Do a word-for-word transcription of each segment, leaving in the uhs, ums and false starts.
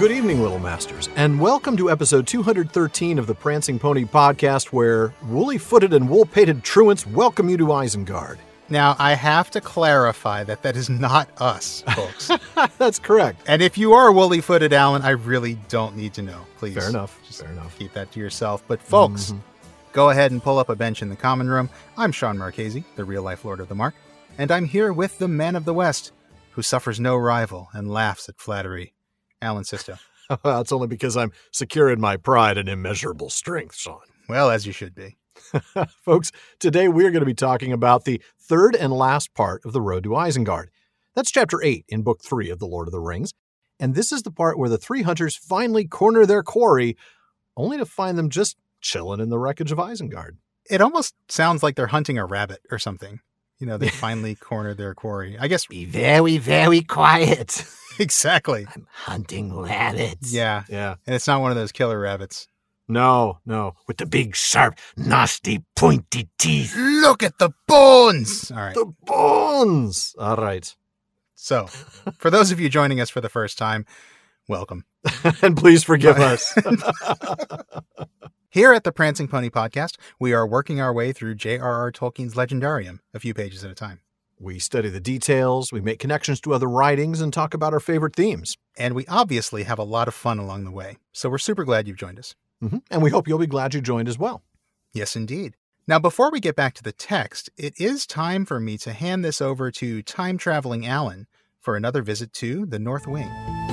good evening, Little Masters, and welcome to episode two hundred thirteen of the Prancing Pony podcast, where woolly-footed and wool-pated truants welcome you to Isengard. Now, I have to clarify that that is not us, folks. That's correct. And if you are woolly-footed, Alan, I really don't need to know. Please. Fair enough. Just Fair enough. Keep that to yourself. But folks, mm-hmm. go ahead and pull up a bench in the common room. I'm Sean Marchese, the real-life Lord of the Mark, and I'm here with the man of the West, who suffers no rival and laughs at flattery. Alan Sisto. Well, it's only because I'm secure in my pride and immeasurable strength, Sean. Well, as you should be. Folks, today we're going to be talking about the third and last part of The Road to Isengard. That's chapter eight in book three of The Lord of the Rings. And this is the part where the three hunters finally corner their quarry, only to find them just chilling in the wreckage of Isengard. It almost sounds like they're hunting a rabbit or something. You know, they finally cornered their quarry. I guess. Be very, very quiet. Exactly. I'm hunting rabbits. Yeah. Yeah. And it's not one of those killer rabbits. No, no. With the big, sharp, nasty, pointy teeth. Look at the bones! All right. The bones! All right. So, for those of you joining us for the first time, welcome. And please forgive us. Here at the Prancing Pony Podcast, we are working our way through J R R Tolkien's Legendarium, a few pages at a time. We study the details, we make connections to other writings, and talk about our favorite themes. And we obviously have a lot of fun along the way, so we're super glad you've joined us. Mm-hmm. And we hope you'll be glad you joined as well. Yes, indeed. Now, before we get back to the text, it is time for me to hand this over to time-traveling Alan for another visit to the North Wing.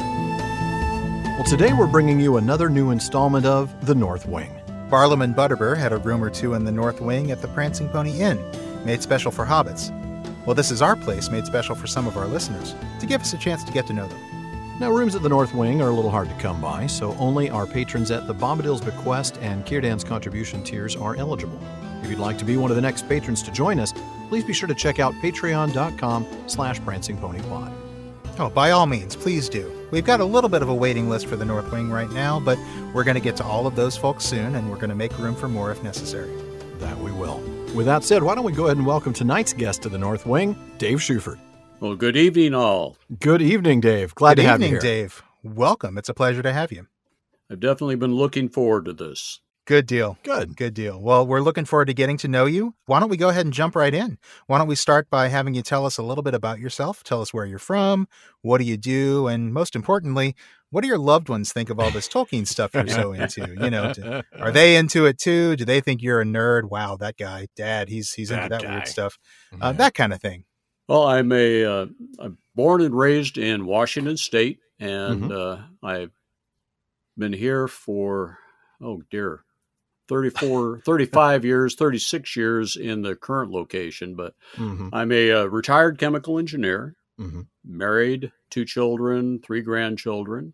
Well, today we're bringing you another new installment of The North Wing. Barlam and Butterbur had a room or two in the North Wing at the Prancing Pony Inn, made special for hobbits. Well, this is our place made special for some of our listeners, to give us a chance to get to know them. Now, rooms at the North Wing are a little hard to come by, so only our patrons at the Bombadil's Bequest and Círdan's Contribution tiers are eligible. If you'd like to be one of the next patrons to join us, please be sure to check out patreon.com slash prancingponypod. Oh, by all means, please do. We've got a little bit of a waiting list for the North Wing right now, but we're going to get to all of those folks soon, and we're going to make room for more if necessary. That we will. With that said, why don't we go ahead and welcome tonight's guest to the North Wing, Dave Shuford. Well, good evening, all. Good evening, Dave. Glad good to have evening, you here. Dave. Welcome. It's a pleasure to have you. I've definitely been looking forward to this. Good deal. Good. Good deal. Well, we're looking forward to getting to know you. Why don't we go ahead and jump right in? Why don't we start by having you tell us a little bit about yourself? Tell us where you're from, what do you do, and most importantly, what do your loved ones think of all this Tolkien stuff you're so into? You know, do, are they into it too? Do they think you're a nerd? Wow, that guy, Dad, he's he's into That that guy. weird stuff. Yeah. Uh, that kind of thing. Well, I'm a uh, I'm born and raised in Washington State, and Mm-hmm. uh, I've been here for, oh dear, thirty-four, thirty-five years, thirty-six years in the current location. But Mm-hmm. I'm a uh, retired chemical engineer, Mm-hmm. married, two children, three grandchildren,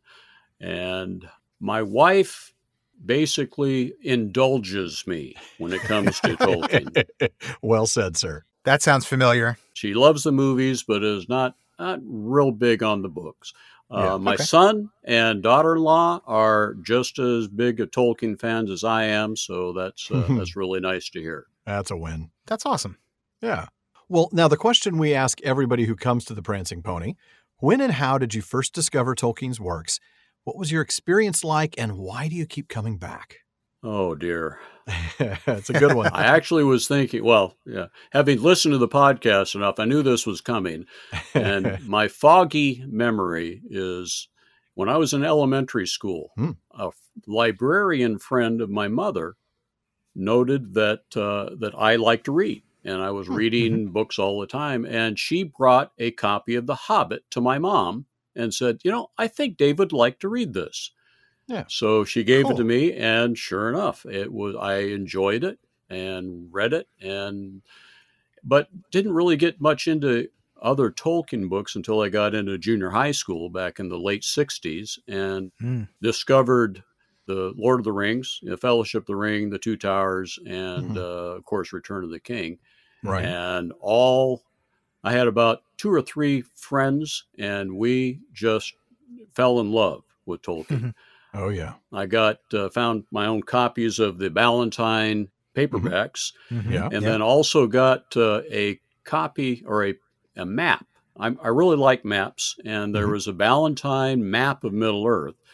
and my wife basically indulges me when it comes to Tolkien. Well said, sir. That sounds familiar. She loves the movies, but is not, not real big on the books. Uh, Yeah, my okay. son and daughter-in-law are just as big a Tolkien fans as I am, so that's uh, that's really nice to hear. That's a win. That's awesome. Yeah. Well, now the question we ask everybody who comes to the Prancing Pony, when and how did you first discover Tolkien's works? What was your experience like, and why do you keep coming back? Oh dear, It's a good one. I actually was thinking. Well, yeah, having listened to the podcast enough, I knew this was coming, and my foggy memory is when I was in elementary school. Hmm. A librarian friend of my mother noted that uh, that I like to read. And I was reading books all the time. And she brought a copy of The Hobbit to my mom and said, you know, I think Dave would like to read this. Yeah. So she gave Cool. it to me. And sure enough, it was, I enjoyed it and read it, and but didn't really get much into other Tolkien books until I got into junior high school back in the late sixties and Mm. discovered the Lord of the Rings, the Fellowship of the Ring, the Two Towers, and Mhm. uh, of course, Return of the King. Right. And all, I had about two or three friends, and we just fell in love with Tolkien. Oh, yeah. I got, uh, found my own copies of the Ballantine paperbacks, Mhm. Yeah. and Yeah. then also got uh, a copy or a, a map. I'm, I really like maps, and there Mhm. was a Ballantine map of Middle Earth.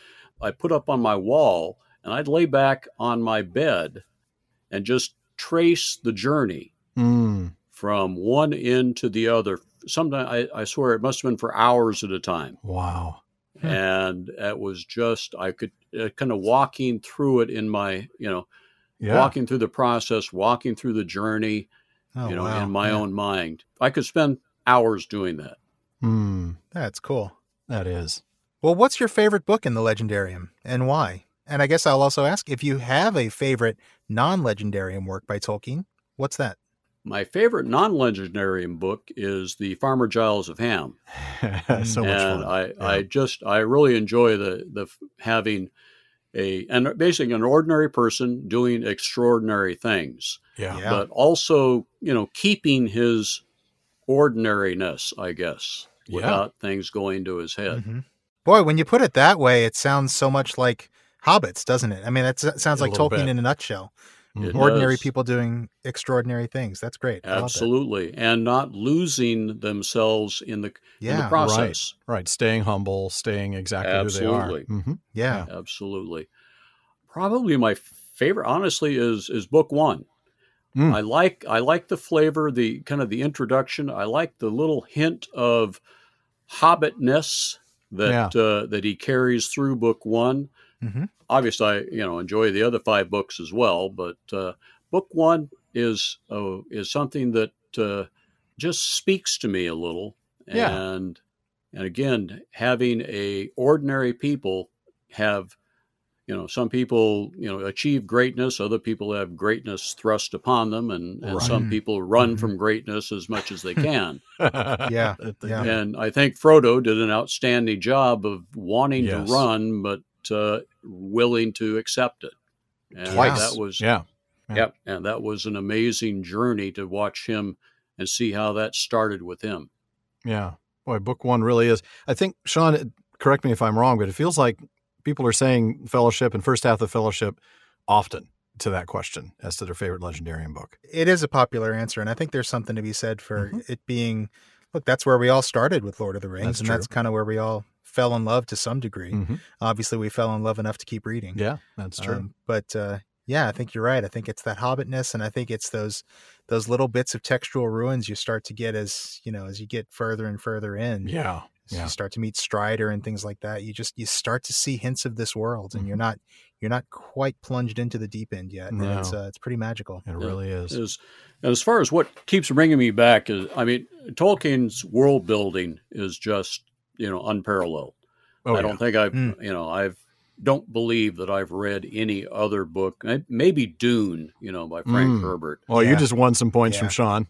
I put up on my wall, and I'd lay back on my bed and just trace the journey Mm. from one end to the other. Sometimes I, I swear it must have been for hours at a time. Wow. Hmm. And it was just, I could uh, kind of walking through it in my, you know, Yeah. walking through the process, walking through the journey, Oh, you know, wow. in my Yeah. own mind. I could spend hours doing that. Mm. That's cool. That is. Well, what's your favorite book in the Legendarium and why? And I guess I'll also ask if you have a favorite non-Legendarium work by Tolkien. What's that? My favorite non-legendarium book is The Farmer Giles of Ham. So much and fun. I, Yeah. I just, I really enjoy the, the having a, and basically an ordinary person doing extraordinary things, Yeah. Yeah. but also, you know, keeping his ordinariness, I guess, Yeah. without things going to his head. Mhm. Boy, when you put it that way, it sounds so much like Hobbits, doesn't it? I mean, that sounds A like little Tolkien bit. in a nutshell. It Ordinary does. people doing extraordinary things. That's great. I love that. Absolutely. And not losing themselves in the, in Yeah, the right. process. Right. Staying humble, staying exactly Absolutely. who they are. Mhm. Yeah. Absolutely. Probably my favorite, honestly, is is book one. Mm. I like I like the flavor, the kind of the introduction. I like the little hint of hobbitness that uh, that he carries through book one. Mhm. Obviously, I you know enjoy the other five books as well, but uh, book one is uh, is something that uh, just speaks to me a little. Yeah. And and again, having a ordinary people have. You know, some people, you know, achieve greatness. Other people have greatness thrust upon them, and, and Right. some people run Mhm. from greatness as much as they can. Yeah, That they yeah. do. And I think Frodo did an outstanding job of wanting Yes. to run, but uh, willing to accept it. And Twice. that was, Yeah. Yeah. yep, and that was an amazing journey to watch him and see how that started with him. Yeah. Boy, book one really is. I think, Sean, correct me if I'm wrong, but it feels like people are saying Fellowship and first half of Fellowship often to that question as to their favorite Legendarium book. It is a popular answer, and I think there's something to be said for Mhm. it being, look, that's where we all started with Lord of the Rings, That's and true. that's kind of where we all fell in love to some degree. Mhm. Obviously, we fell in love enough to keep reading. Yeah, that's true. Um, but uh, yeah, I think you're right. I think it's that hobbitness, and I think it's those those little bits of textual ruins you start to get as you know as you get further and further in. yeah. As Yeah. you start to meet Strider and things like that. You just you start to see hints of this world, and Mhm. you're not you're not quite plunged into the deep end yet. And No. it's uh, it's pretty magical. It Yeah. really is. Is and as far as what keeps bringing me back is, I mean, Tolkien's world building is just you know unparalleled. Oh, I yeah. don't think I've Mm. you know I've don't believe that I've read any other book. Maybe Dune, you know, by Frank Mm. Herbert. Well, you Yeah. just won some points Yeah. from Sean.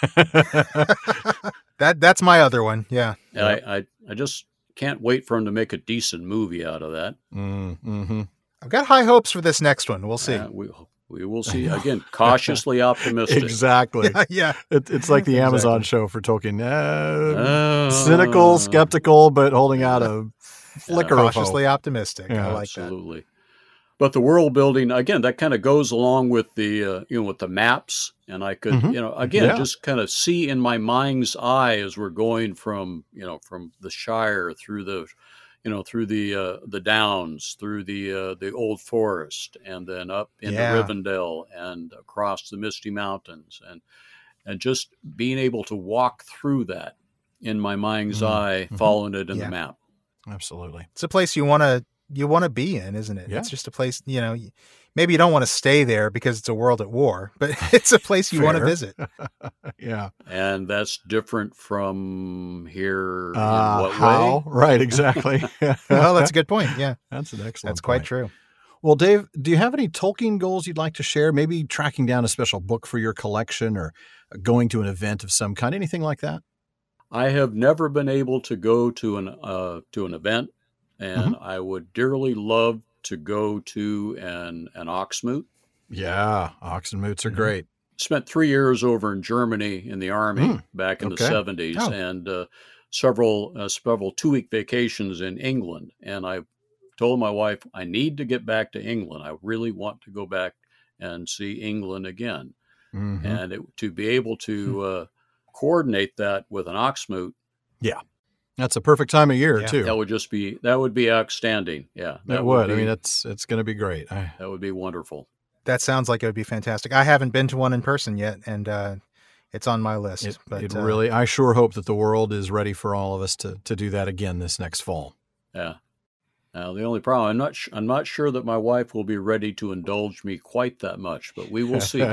That that's my other one. Yeah. Yep. I, I I just can't wait for him to make a decent movie out of that. Mm, hmm I've got high hopes for this next one. We'll see. Uh, we we will see. Again, cautiously optimistic. Exactly. yeah, yeah. It, it's like the Amazon Exactly. show for Tolkien. Uh, Uh, cynical, skeptical, but holding out a flicker of hope. Cautiously optimistic. Yeah. I like that. Absolutely. But the world building again, that kind of goes along with the uh, you know with the maps, and I could Mhm. you know again Yeah. just kind of see in my mind's eye as we're going from you know from the Shire through the you know through the uh, the downs, through the uh, the old forest, and then up into Yeah. Rivendell and across the Misty Mountains, and and just being able to walk through that in my mind's Mm. eye, Mhm. following it in Yeah. the map. Absolutely. It's a place you want to you want to be in, isn't it? Yeah. It's just a place, you know, y- maybe you don't want to stay there because it's a world at war, but it's a place you want to Fair. visit. Yeah. And that's different from here in Uh, what how? way? Right, exactly. Well, that's a good point. Yeah. That's an excellent That's quite point. true. Well, Dave, do you have any Tolkien goals you'd like to share? Maybe tracking down a special book for your collection or going to an event of some kind, anything like that? I have never been able to go to an uh, to an event, and I would dearly love to go to an an Oxmoot. Yeah, Oxenmoots are Mhm. great. Spent three years over in Germany in the army Mm, back in okay. the seventies, Oh. and uh, several uh, several two week vacations in England. And I told my wife I need to get back to England. I really want to go back and see England again. Mhm. And it, to be able to uh, coordinate that with an Oxmoot, Yeah. That's a perfect time of year, Yeah. too. That would just be that would be outstanding. Yeah, That would. be, I mean, it's it's going to be great. I, that would be wonderful. That sounds like it would be fantastic. I haven't been to one in person yet, and uh, it's on my list. it but it uh, really, I sure hope that the world is ready for all of us to to do that again this next fall. Yeah. Now the only problem, I'm not sh- I'm not sure that my wife will be ready to indulge me quite that much, but we will see.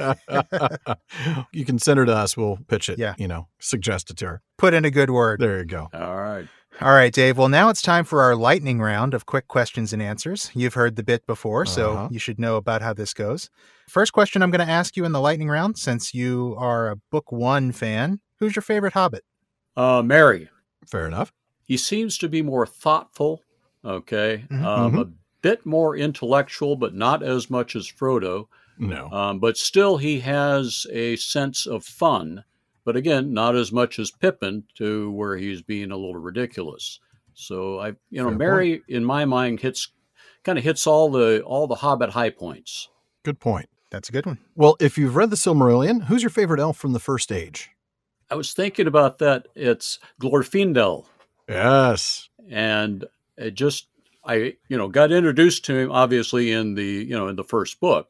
You can send her to us. We'll pitch it. Yeah. You know, suggest it to her. put in a good word. There you go. All right. All right, Dave. Well, now it's time for our lightning round of quick questions and answers. You've heard the bit before, so Uh-huh. you should know about how this goes. First question I'm going to ask you in the lightning round, since you are a book one fan, who's your favorite Hobbit? Uh, Mary, Fair enough. he seems to be more thoughtful. Okay, Mhm. um, Mhm. a bit more intellectual, but not as much as Frodo. No. Um, but still, he has a sense of fun. But again, not as much as Pippin, to where he's being a little ridiculous. So I, you know, Fair Mary, in my mind, hits kind of hits all the all the Hobbit high points. Good point. That's a good one. Well, if you've read the Silmarillion, who's your favorite elf from the first age? I was thinking about that. It's Glorfindel, Yes. and it just I, you know, got introduced to him obviously in the you know in the first book,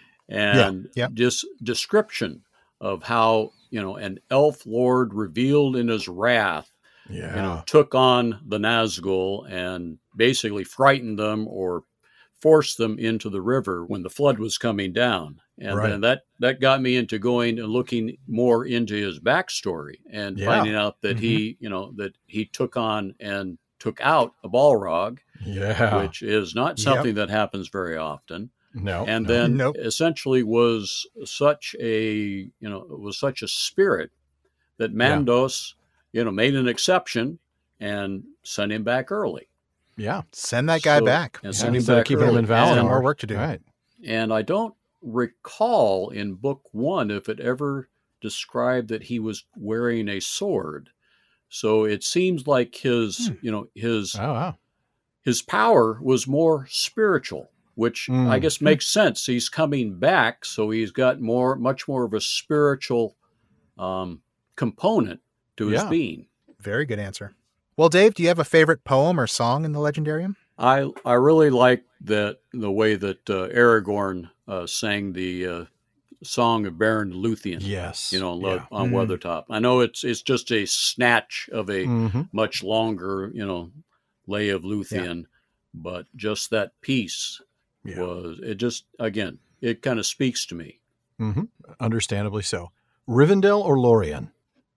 and yeah. this description of how you know an elf lord revealed in his wrath, Yeah. you know, took on the Nazgul and basically frightened them or forced them into the river when the flood was coming down. And Right. then that, that got me into going and looking more into his backstory and Yeah. finding out that Mhm. he, you know, that he took on and took out a Balrog, Yeah. which is not Yep. something that happens very often. no. And no. then Nope. essentially was such a, you know, was such a spirit that Mandos, you know, made an exception and sent him back early. Yeah. Send that guy So- back. and Yeah, send him instead of back keeping him early. in Valinor. And And, more work to do. Right. and I don't recall in book one if it ever described that he was wearing a sword. So it seems like his, Hmm. you know, his Oh, wow. his power was more spiritual, which I Mm. guess makes sense. He's coming back, so he's got more, much more of a spiritual um, component to his Yeah. being. Very good answer. Well, Dave, do you have a favorite poem or song in the Legendarium? I I really like that the way that uh, Aragorn uh, sang the uh, song of Baron Luthien. Yes. You know, on, Yeah. Lo- on Mm. Weathertop. I know it's it's just a snatch of a Mhm. much longer, you know, lay of Luthien, but just that piece Yeah. was it just again it kind of speaks to me. hmm Understandably so. Rivendell or Lorien?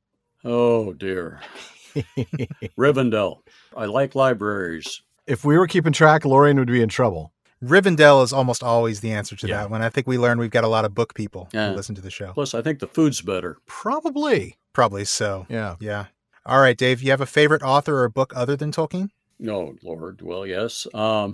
Oh dear, Rivendell. I like libraries. If we were keeping track, Lorien would be in trouble. Rivendell is almost always the answer to Yeah. that one. I think we learned we've got a lot of book people Yeah. who listen to the show. Plus, I think the food's better. Probably. Probably so. Yeah. Yeah. All right, Dave, you have a favorite author or book other than Tolkien? No, Lord. Well, yes. Um,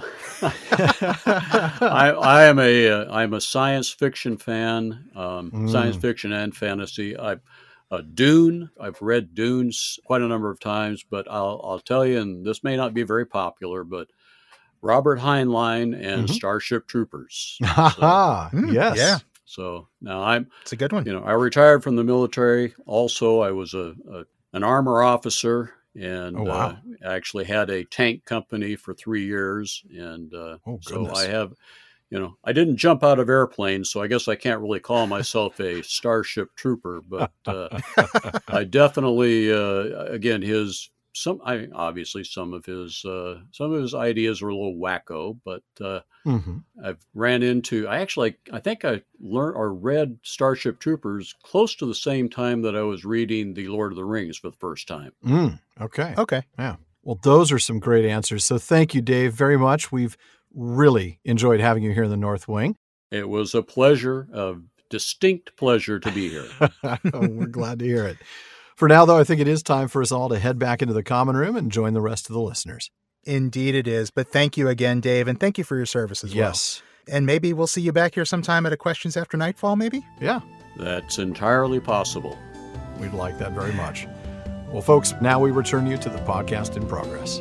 I, I am a uh, I'm a science fiction fan, um, Mm. science fiction and fantasy. I uh, Dune. I've read Dunes quite a number of times, but I'll I'll tell you, and this may not be very popular, but Robert Heinlein and Mhm. Starship Troopers. Ha ha. Mm, Yes. yeah. So now I'm It's a good one. you know I retired from the military. Also, I was a, a an armor officer. And Oh, wow. uh, actually had a tank company for three years. And uh, Oh, so goodness. I have, you know, I didn't jump out of airplanes, so I guess I can't really call myself a Starship Trooper, but uh, I definitely, uh, again, his, some, I obviously some of his, uh, some of his ideas are a little wacko, but uh, hmm I've ran into, I actually, I think I learned or read Starship Troopers close to the same time that I was reading The Lord of the Rings for the first time. Mm, okay. Okay. Well, those are some great answers. So thank you, Dave, very much. We've really enjoyed having you here in the North Wing. It was a pleasure, a distinct pleasure to be here. We're glad to hear it. For now, though, I think it is time for us all to head back into the common room and join the rest of the listeners. Indeed it is. But thank you again, Dave, and thank you for your service as Yes. well. And maybe we'll see you back here sometime at a Questions After Nightfall, maybe? Yeah, That's entirely possible. we'd like that very much. Well, folks, now we return you to the podcast in progress.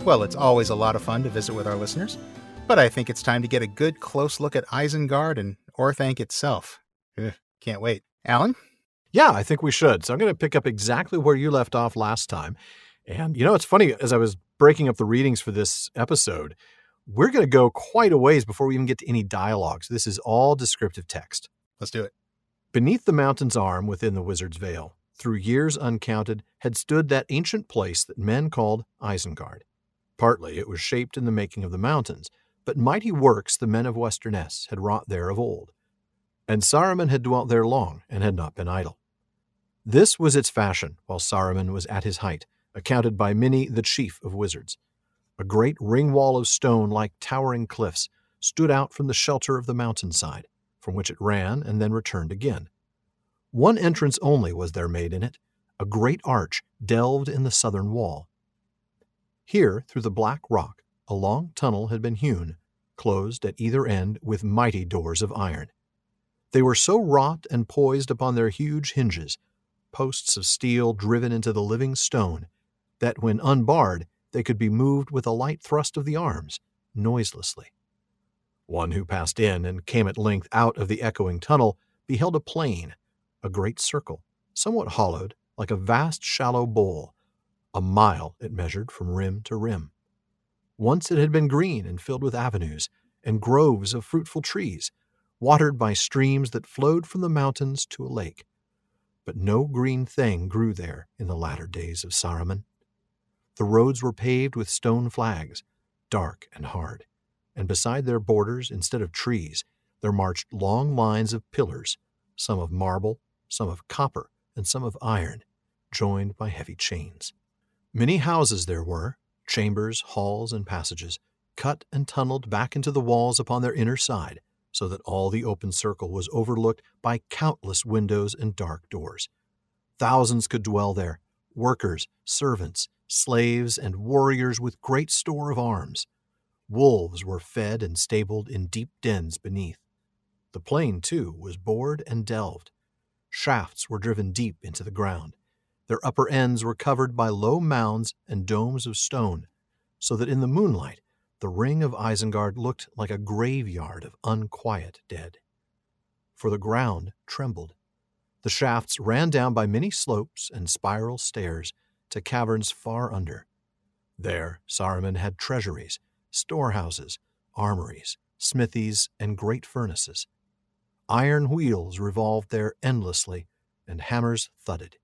Well, it's always a lot of fun to visit with our listeners, but I think it's time to get a good close look at Isengard and Orthanc itself. Ugh, can't wait. Alan? Yeah, I think we should. So I'm going to pick up exactly where you left off last time. And, you know, it's funny, as I was breaking up the readings for this episode, we're going to go quite a ways before we even get to any dialogues. This is all descriptive text. Let's do it. Beneath the mountain's arm within the Wizard's Vale, through years uncounted, had stood that ancient place that men called Isengard. Partly it was shaped in the making of the mountains, but mighty works the men of Westernesse had wrought there of old. And Saruman had dwelt there long, and had not been idle. This was its fashion, while Saruman was at his height, accounted by many the chief of wizards. A great ring wall of stone like towering cliffs stood out from the shelter of the mountainside, from which it ran and then returned again. One entrance only was there made in it, a great arch delved in the southern wall. Here, through the black rock, a long tunnel had been hewn, closed at either end with mighty doors of iron. They were so wrought and poised upon their huge hinges, posts of steel driven into the living stone, that when unbarred they could be moved with a light thrust of the arms, noiselessly. One who passed in and came at length out of the echoing tunnel beheld a plain, a great circle, somewhat hollowed, like a vast shallow bowl. A mile it measured from rim to rim. Once it had been green and filled with avenues, and groves of fruitful trees, watered by streams that flowed from the mountains to a lake. But no green thing grew there in the latter days of Saruman. The roads were paved with stone flags, dark and hard, and beside their borders, instead of trees, there marched long lines of pillars, some of marble, some of copper, and some of iron, joined by heavy chains. Many houses there were, chambers, halls, and passages, cut and tunneled back into the walls upon their inner side, so that all the open circle was overlooked by countless windows and dark doors. Thousands could dwell there, workers, servants, slaves, and warriors with great store of arms. Wolves were fed and stabled in deep dens beneath. The plain, too, was bored and delved. Shafts were driven deep into the ground. Their upper ends were covered by low mounds and domes of stone, so that in the moonlight the ring of Isengard looked like a graveyard of unquiet dead. For the ground trembled. The shafts ran down by many slopes and spiral stairs to caverns far under. There Saruman had treasuries, storehouses, armories, smithies, and great furnaces. Iron wheels revolved there endlessly, and hammers thudded.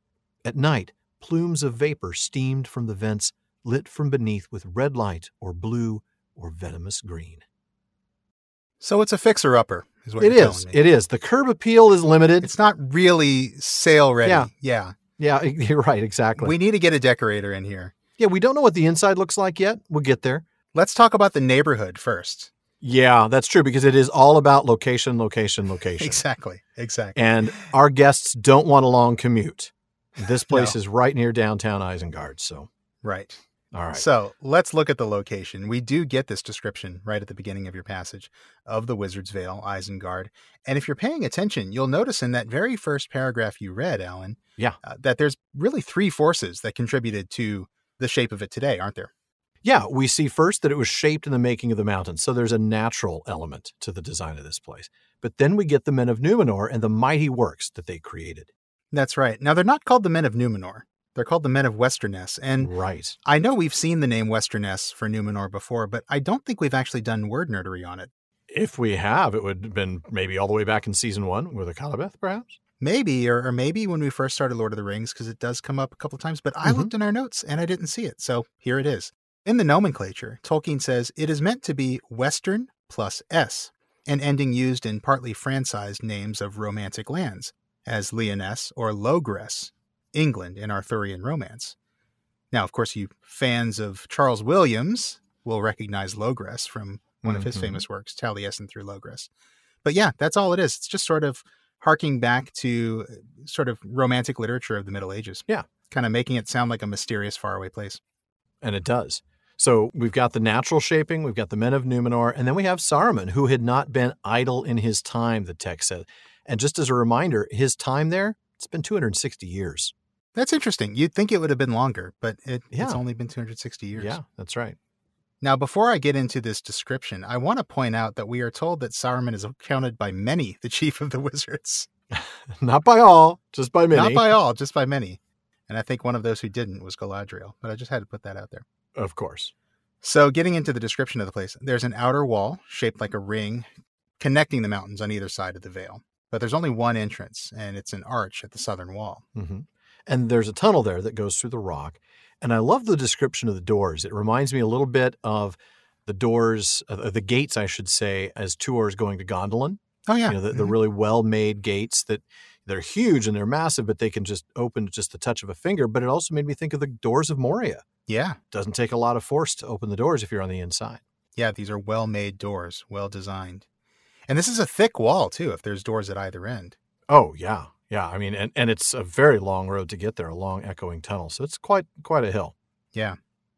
At night, plumes of vapor steamed from the vents, lit from beneath with red light or blue or venomous green. So it's a fixer-upper, is what It you're is. telling me. It is. The curb appeal is limited. It's not really sale-ready. Yeah. Yeah. Yeah, you're right, exactly. We need to get a decorator in here. yeah, we don't know what the inside looks like yet. We'll get there. Let's talk about the neighborhood first. Yeah, that's true, because it is all about location, location, location. Exactly. Exactly. And our guests don't want a long commute. This place No. is right near downtown Isengard, so Right. all right. So let's look at the location. We do get this description right at the beginning of your passage of the Wizard's Vale, Isengard. And if you're paying attention, you'll notice in that very first paragraph you read, Alan, Yeah. uh, that there's really three forces that contributed to the shape of it today, aren't there? Yeah, we see first that it was shaped in the making of the mountains, so there's a natural element to the design of this place. But then we get the men of Numenor and the mighty works that they created. That's right. Now, they're not called the Men of Numenor. They're called the Men of Westernesse. And Right. I know we've seen the name Westernesse for Numenor before, but I don't think we've actually done word nerdery on it. If we have, it would have been maybe all the way back in season one with the Calibeth, perhaps? Maybe, or, or maybe when we first started Lord of the Rings, because it does come up a couple of times, but I Mhm. looked in our notes and I didn't see it. So here it is. In the nomenclature, Tolkien says it is meant to be Western plus S, an ending used in partly franchised names of romantic lands, as Lyonesse or Logres, England in Arthurian romance. Now, of course, you fans of Charles Williams will recognize Logres from one of his Mhm. famous works, Taliesin through Logres. But yeah, that's all it is. It's just sort of harking back to sort of romantic literature of the Middle Ages. Yeah. Kind of making it sound like a mysterious, faraway place. And it does. So we've got the natural shaping, we've got the men of Numenor, and then we have Saruman, who had not been idle in his time, the text says. And just as a reminder, his time there, it's been two hundred sixty years. That's interesting. You'd think it would have been longer, but it, Yeah. it's only been two hundred sixty years. Yeah, that's right. Now, before I get into this description, I want to point out that we are told that Saruman is counted by many the chief of the wizards. Not by all, just by many. Not by all, just by many. And I think one of those who didn't was Galadriel, but I just had to put that out there. Of course. So getting into the description of the place, there's an outer wall shaped like a ring connecting the mountains on either side of the Vale. But there's only one entrance, and it's an arch at the southern wall. Mm-hmm. And there's a tunnel there that goes through the rock. And I love the description of the doors. It reminds me a little bit of the doors, uh, the gates, I should say, as Tuor's going to Gondolin. Oh, yeah. You know, the, Mhm. the really well-made gates that they're huge and they're massive, but they can just open just the touch of a finger. But it also made me think of the doors of Moria. Yeah. Doesn't take a lot of force to open the doors if you're on the inside. Yeah, these are well-made doors, well-designed. And this is a thick wall, too, if there's doors at either end. Oh, yeah. Yeah. I mean, and, and it's a very long road to get there, a long echoing tunnel. So it's quite quite a hill. Yeah.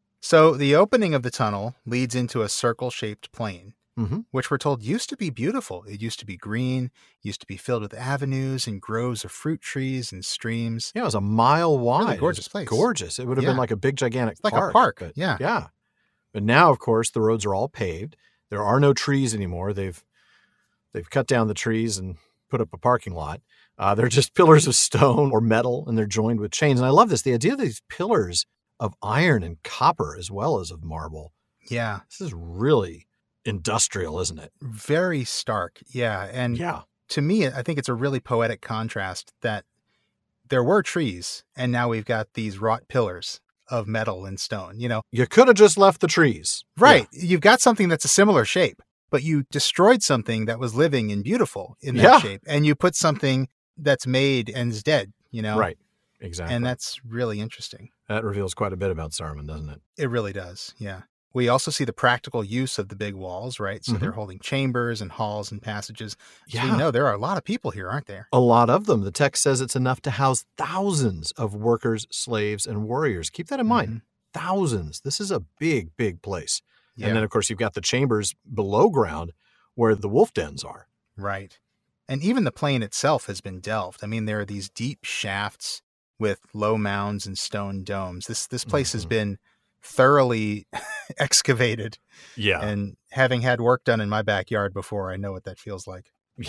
So the opening of the tunnel leads into a circle-shaped plain, Mm-hmm. which we're told used to be beautiful. It used to be green, used to be filled with avenues and groves of fruit trees and streams. Yeah, it was a mile wide. Really gorgeous It was place. Gorgeous. It would have Yeah. been like a big, gigantic Like a park. park, But, yeah. Yeah. But now, of course, the roads are all paved. There are no trees anymore. They've they've cut down the trees and put up a parking lot. Uh, they're just pillars of stone or metal, and they're joined with chains. And I love this. The idea of these pillars of iron and copper as well as of marble. Yeah. This is really industrial, isn't it? Very stark. Yeah. And Yeah. to me, I think it's a really poetic contrast that there were trees, and now we've got these wrought pillars of metal and stone. You know, You could have just left the trees. right. You've got something that's a similar shape, but you destroyed something that was living and beautiful in that Yeah. shape, and you put something that's made and is dead, you know? Yeah. Right. Exactly. And that's really interesting. that reveals quite a bit about Saruman, doesn't it? It really does. Yeah. We also see the practical use of the big walls, right? So Mhm. they're holding chambers and halls and passages. So Yeah. we know there are a lot of people here, aren't there? A lot of them. The text says it's enough to house thousands of workers, slaves, and warriors. Keep that in mind. Mhm. Thousands. This is a big, big place. Yeah. And then, of course, you've got the chambers below ground where the wolf dens are. Right. And even the plain itself has been delved. I mean, there are these deep shafts with low mounds and stone domes. This this place has Mhm. been thoroughly excavated. Yeah. And having had work done in my backyard before, I know what that feels like.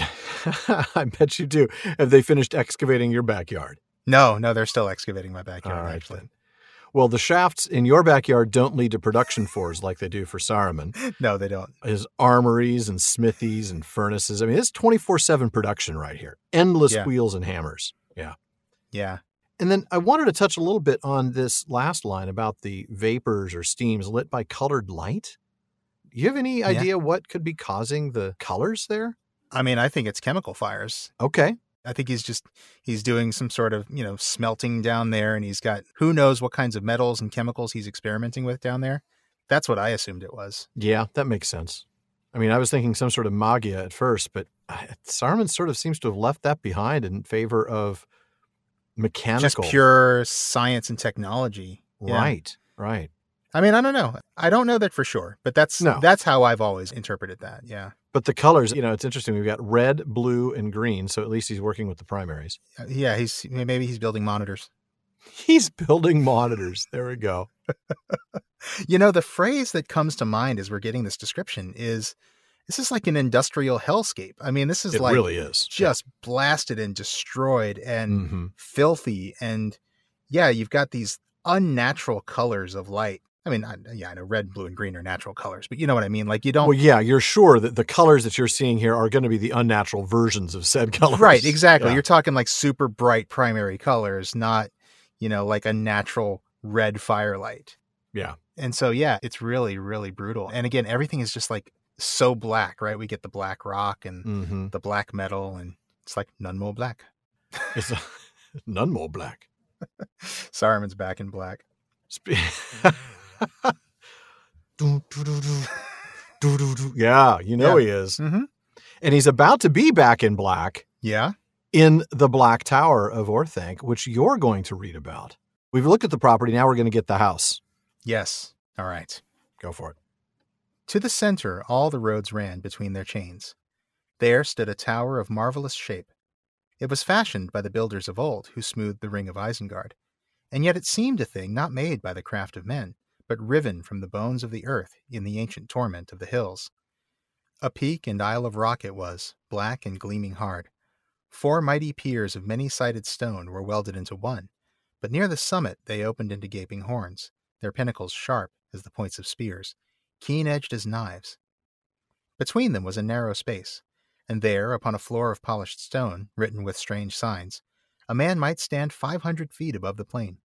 I bet you do. Have they finished excavating your backyard? No, no, they're still excavating my backyard, All right, actually. then. Well, the shafts in your backyard don't lead to production fours like they do for Saruman. No, they don't. His armories and smithies and furnaces. I mean, it's twenty-four seven production right here. Endless Yeah. wheels and hammers. Yeah. Yeah. And then I wanted to touch a little bit on this last line about the vapors or steams lit by colored light. Do you have any Yeah. idea what could be causing the colors there? I mean, I think it's chemical fires. Okay. I think he's just, he's doing some sort of, you know, smelting down there, and he's got who knows what kinds of metals and chemicals he's experimenting with down there. That's what I assumed it was. Yeah, that makes sense. I mean, I was thinking some sort of magia at first, but uh, Saruman sort of seems to have left that behind in favor of mechanical. Just pure science and technology. Yeah. Right, right. I mean, I don't know. I don't know that for sure, but that's No. that's how I've always interpreted that. Yeah. But the colors, you know, it's interesting. We've got red, blue, and green. So at least he's working with the primaries. Uh, Yeah, he's maybe he's building monitors. He's building monitors. There we go. You know, the phrase that comes to mind as we're getting this description is this is like an industrial hellscape. I mean, this is It like really is. just blasted and destroyed and hmm filthy. And yeah, you've got these unnatural colors of light. I mean, I, yeah, I know red, blue, and green are natural colors, but you know what I mean? Like you don't. Well, yeah, you're sure that the colors that you're seeing here are going to be the unnatural versions of said colors. Right, exactly. Yeah. You're talking like super bright primary colors, not, you know, like a natural red firelight. Yeah. And so, yeah, it's really, really brutal. And again, everything is just like so black, right? We get the black rock and Mm-hmm. the black metal, and it's like none more black. It's a, none more black. Saruman's back in black. Spe- Do, do, do, do. Do, do, do. Yeah, you know Yeah. he is. Mm-hmm. And he's about to be back in black Yeah. in the Black Tower of Orthanc, which you're going to read about. We've looked at the property. Now we're going to get the house. Yes. All right. Go for it. To the center, all the roads ran between their chains. There stood a tower of marvelous shape. It was fashioned by the builders of old who smoothed the ring of Isengard. and yet it seemed a thing not made by the craft of men, but riven from the bones of the earth in the ancient torment of the hills. A peak and isle of rock it was, black and gleaming hard. Four mighty piers of many-sided stone were welded into one, but near the summit they opened into gaping horns, their pinnacles sharp as the points of spears, keen-edged as knives. Between them was a narrow space, and there, upon a floor of polished stone, written with strange signs, a man might stand five hundred feet above the plain.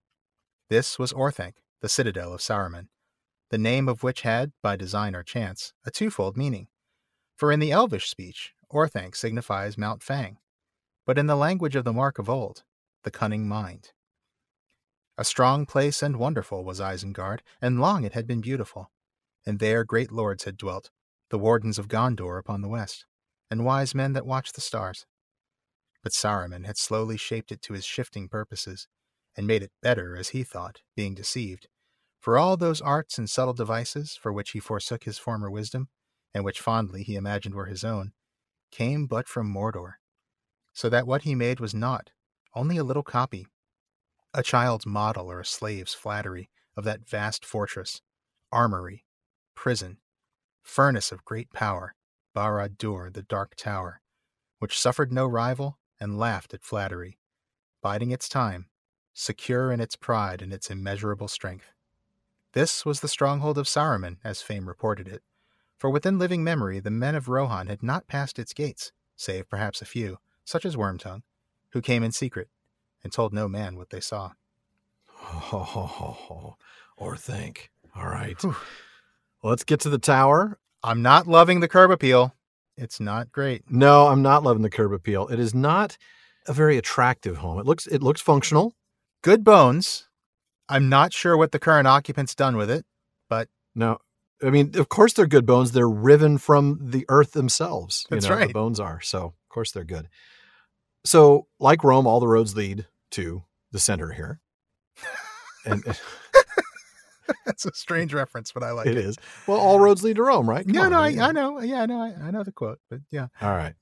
This was Orthanc, the citadel of Saruman, the name of which had, by design or chance, a twofold meaning. For in the Elvish speech, Orthanc signifies Mount Fang, but in the language of the Mark of old, the cunning mind. A strong place and wonderful was Isengard, and long it had been beautiful. And there great lords had dwelt, the wardens of Gondor upon the west, and wise men that watched the stars. But Saruman had slowly shaped it to his shifting purposes, and made it better, as he thought, being deceived. For all those arts and subtle devices for which he forsook his former wisdom, and which fondly he imagined were his own, came but from Mordor, so that what he made was naught, only a little copy, a child's model or a slave's flattery of that vast fortress, armory, prison, furnace of great power, Barad-dûr, the Dark Tower, which suffered no rival and laughed at flattery, biding its time, secure in its pride and its immeasurable strength. This was the stronghold of Saruman, as fame reported it, for within living memory the men of Rohan had not passed its gates, save perhaps a few, such as Wormtongue, who came in secret and told no man what they saw. Ho, ho, ho, ho. Orthanc. All right. Well, let's get to the tower. I'm not loving the curb appeal. It's not great. No, I'm not loving the curb appeal. It is not a very attractive home. It looks it looks functional. Good bones. I'm not sure what the current occupant's done with it, but... No, I mean, of course they're good bones. They're riven from the earth themselves. That's you know, right. The bones are. So, of course they're good. So, like Rome, all the roads lead to the center here. And That's a strange reference, but I like it. It is. Well, all roads lead to Rome, right? Come Yeah, on, no, I, yeah. I know. Yeah, no, I, I know the quote, but yeah. All right.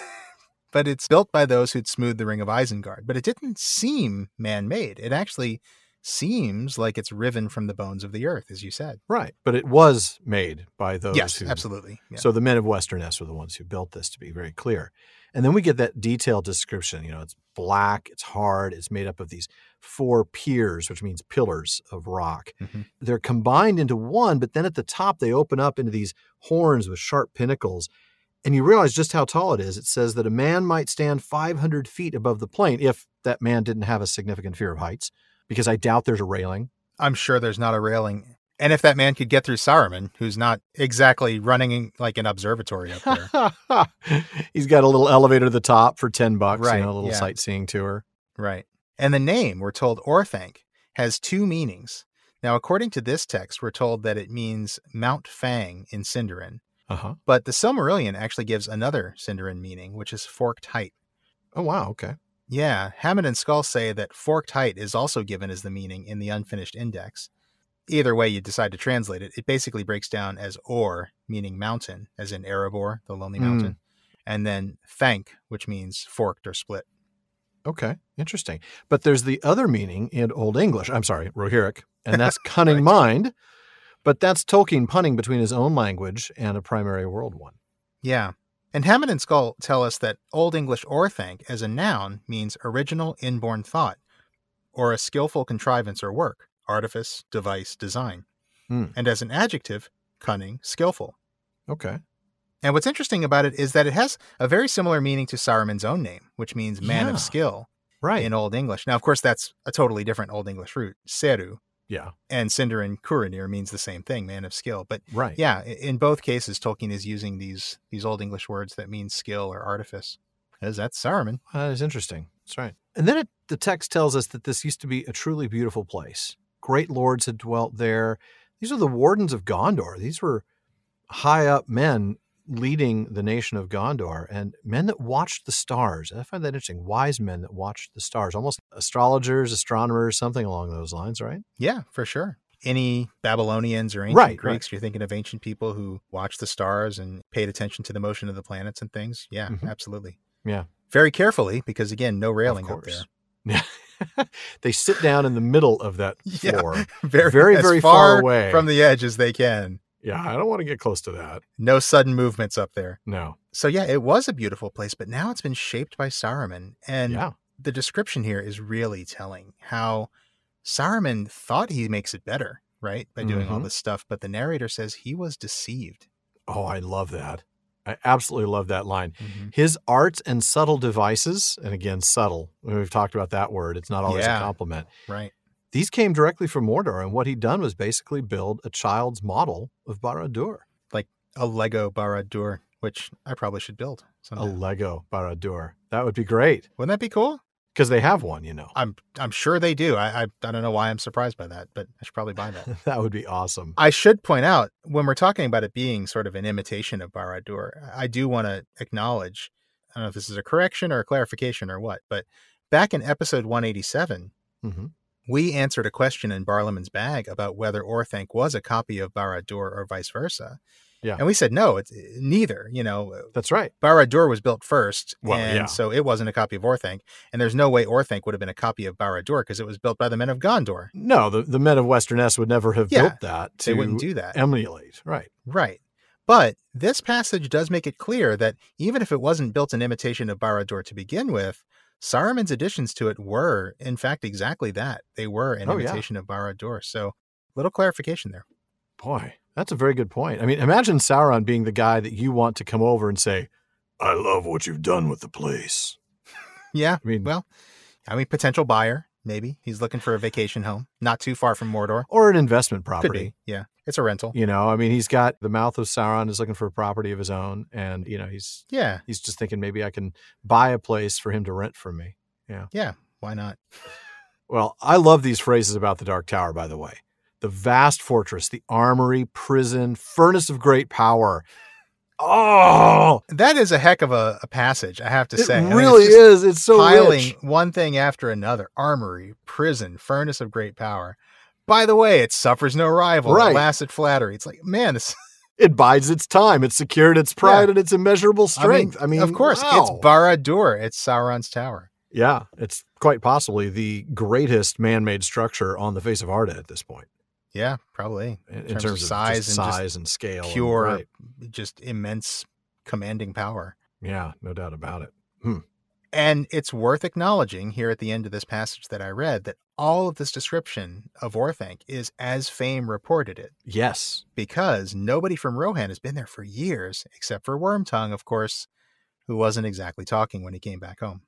But it's built by those who'd smoothed the ring of Isengard. But it didn't seem man-made. It actually seems like it's riven from the bones of the earth, as you said. Right. But it was made by those Yes, who... absolutely. Yeah. So the men of Westernesse were the ones who built this, to be very clear. And then we get that detailed description. You know, it's black, it's hard, it's made up of these four piers, which means pillars of rock. Mm-hmm. They're combined into one, but then at the top they open up into these horns with sharp pinnacles. And you realize just how tall it is. It says that a man might stand five hundred feet above the plain if that man didn't have a significant fear of heights, because I doubt there's a railing. I'm sure there's not a railing. And if that man could get through Saruman, who's not exactly running like an observatory up there. He's got a little elevator to the top for ten bucks, Right, you know, a little yeah. sightseeing tour. Right. And the name, we're told Orthanc, has two meanings. Now, according to this text, we're told that it means Mount Fang in Sindarin. Uh-huh. But the Silmarillion actually gives another Sindarin meaning, which is forked height. Oh, wow. Okay. Yeah, Hammond and Skull say that forked height is also given as the meaning in the unfinished index. Either way you decide to translate it, it basically breaks down as Or, meaning mountain, as in Erebor, the lonely mountain, and then Thank, which means forked or split. Okay. Interesting. But there's the other meaning in Old English. I'm sorry, Rohirric, and that's cunning Right. mind. But that's Tolkien punning between his own language and a primary world one. Yeah. And Hammond and Skull tell us that Old English Orthanc as a noun means original inborn thought, or a skillful contrivance or work, artifice, device, design. Hmm. And as an adjective, cunning, skillful. Okay. And what's interesting about it is that it has a very similar meaning to Saruman's own name, which means man Yeah. of skill Right. in Old English. Now, of course, that's a totally different Old English root, Seru, Yeah. and Sindarin Curanir means the same thing, man of skill. But Right. yeah, i- in both cases, Tolkien is using these these Old English words that mean skill or artifice, because that's Saruman. That is interesting. That's right. And then it, the text tells us that this used to be a truly beautiful place. Great lords had dwelt there. These are the wardens of Gondor. These were high up men leading the nation of Gondor and men that watched the stars. And I find that interesting. Wise men that watched the stars, almost astrologers, astronomers, something along those lines, right? Yeah, for sure. Any Babylonians or ancient Right, right. Greeks, you're thinking of ancient people who watched the stars and paid attention to the motion of the planets and things. Yeah, Mhm. absolutely. Yeah. Very carefully, because again, no railing Of up there. course. They sit down in the middle of that floor. Yeah, very, very, as very far, far away. from the edge as they can. Yeah, I don't want to get close to that. No sudden movements up there. No. So yeah, it was a beautiful place, but now it's been shaped by Saruman. And Yeah. the description here is really telling how Saruman thought he makes it better, right? By doing all Mhm. this stuff. But the narrator says he was deceived. Oh, I love that. I absolutely love that line. Mhm. His arts and subtle devices, and again, subtle, we've talked about that word. It's not always Yeah. a compliment. Right. These came directly from Mordor, and what he'd done was basically build a child's model of Barad-dûr, Like a Lego Barad-dûr, which I probably should build a someday. Lego Barad-dûr. That would be great Wouldn't that be cool? because they have one, you know. I'm I'm sure they do. I, I I don't know why I'm surprised by that, but I should probably buy that. That would be awesome. I should point out, when we're talking about it being sort of an imitation of Barad-dûr, I do want to acknowledge, I don't know if this is a correction or a clarification or what, but back in episode one eighty-seven, hmm we answered a question in Barlaman's Bag about whether Orthanc was a copy of Barad-dûr or vice versa. Yeah. And we said, no, it's neither. You know, That's right. Barad-dûr was built first, Well, and yeah. so it wasn't a copy of Orthanc. And there's no way Orthanc would have been a copy of Barad-dûr because it was built by the men of Gondor. No, the, the men of Western Est would never have Yeah, built that to They wouldn't do that. emulate. Right. Right. But this passage does make it clear that even if it wasn't built in imitation of Barad-dûr to begin with, Saruman's additions to it were, in fact, exactly that. They were an Oh, yeah. imitation of Barad-dûr. So, little clarification there. Boy, that's a very good point. I mean, imagine Sauron being the guy that you want to come over and say, I love what you've done with the place. Yeah. I mean, Well, I mean, potential buyer, maybe. He's looking for a vacation home, not too far from Mordor. or an investment Could property. be. Yeah. It's a rental. You know, I mean, he's got the mouth of Sauron is looking for a property of his own. And, you know, he's Yeah. he's just thinking maybe I can buy a place for him to rent from me. Yeah. Why not? Well, I love these phrases about the Dark Tower, by the way. The vast fortress, the armory, prison, furnace of great power. Oh, That is a heck of a, a passage, I have to it say. I mean, it's really just is. It's so piling rich. one thing after another. Armory, prison, furnace of great power. By the way, it suffers no rival. Right. It laughs at flattery. It's like, man, this, It bides its time. It's secured its pride Yeah. and its immeasurable strength. I mean, of course, wow. it's Barad-dûr. It's Sauron's tower. Yeah, it's quite possibly the greatest man-made structure on the face of Arda at this point, Yeah, probably. in, in terms terms, of of size just and just size and scale. and- Pure, right. just immense commanding power. Yeah, no doubt about it. And it's worth acknowledging here at the end of this passage that I read that all of this description of Orthanc is as Fame reported it, Yes. because nobody from Rohan has been there for years, except for Wormtongue, of course, who wasn't exactly talking when he came back home.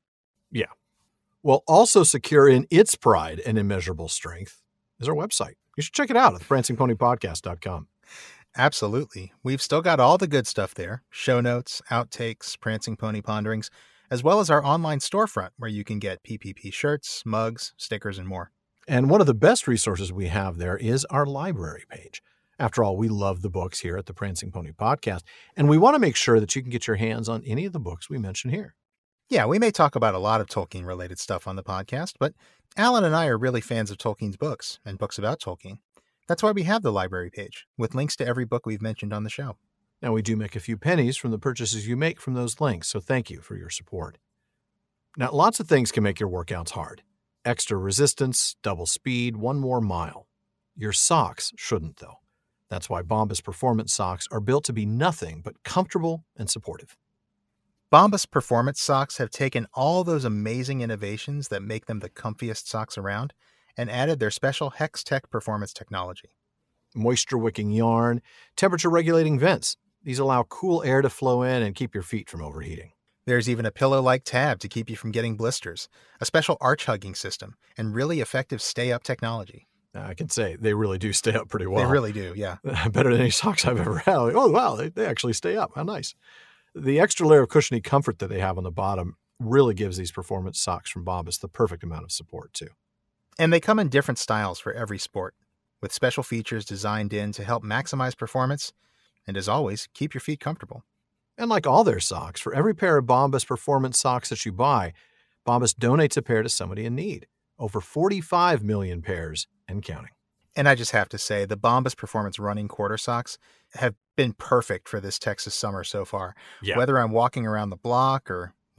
Well, also secure in its pride and immeasurable strength is our website. You should check it out at the prancing pony podcast dot com. Absolutely. We've still got all the good stuff there. Show notes, outtakes, Prancing Pony Ponderings, as well as our online storefront where you can get P P P shirts, mugs, stickers, and more. And one of the best resources we have there is our library page. After all, we love the books here at the Prancing Pony Podcast, and we want to make sure that you can get your hands on any of the books we mention here. Yeah, we may talk about a lot of Tolkien-related stuff on the podcast, but Alan and I are really fans of Tolkien's books and books about Tolkien. That's why we have the library page, with links to every book we've mentioned on the show. Now, we do make a few pennies from the purchases you make from those links, so thank you for your support. Now, lots of things can make your workouts hard. Extra resistance, double speed, one more mile. Your socks shouldn't, though. That's why Bombas Performance Socks are built to be nothing but comfortable and supportive. Bombas Performance Socks have taken all those amazing innovations that make them the comfiest socks around and added their special Hex Tech performance technology. Moisture-wicking yarn, temperature-regulating vents. These allow cool air to flow in and keep your feet from overheating. There's even a pillow-like tab to keep you from getting blisters, a special arch-hugging system, and really effective stay-up technology. I can say they really do stay up pretty well. They really do, yeah. Better than any socks I've ever had. Like, oh, wow, they, they actually stay up. How nice. The extra layer of cushiony comfort that they have on the bottom really gives these performance socks from Bombas the perfect amount of support, too. And they come in different styles for every sport, with special features designed in to help maximize performance and, as always, keep your feet comfortable. And like all their socks, for every pair of Bombas performance socks that you buy, Bombas donates a pair to somebody in need. Over forty-five million pairs and counting. And I just have to say, the Bombas Performance Running Quarter Socks have been perfect for this Texas summer so far. Yeah. Whether I'm walking around the block or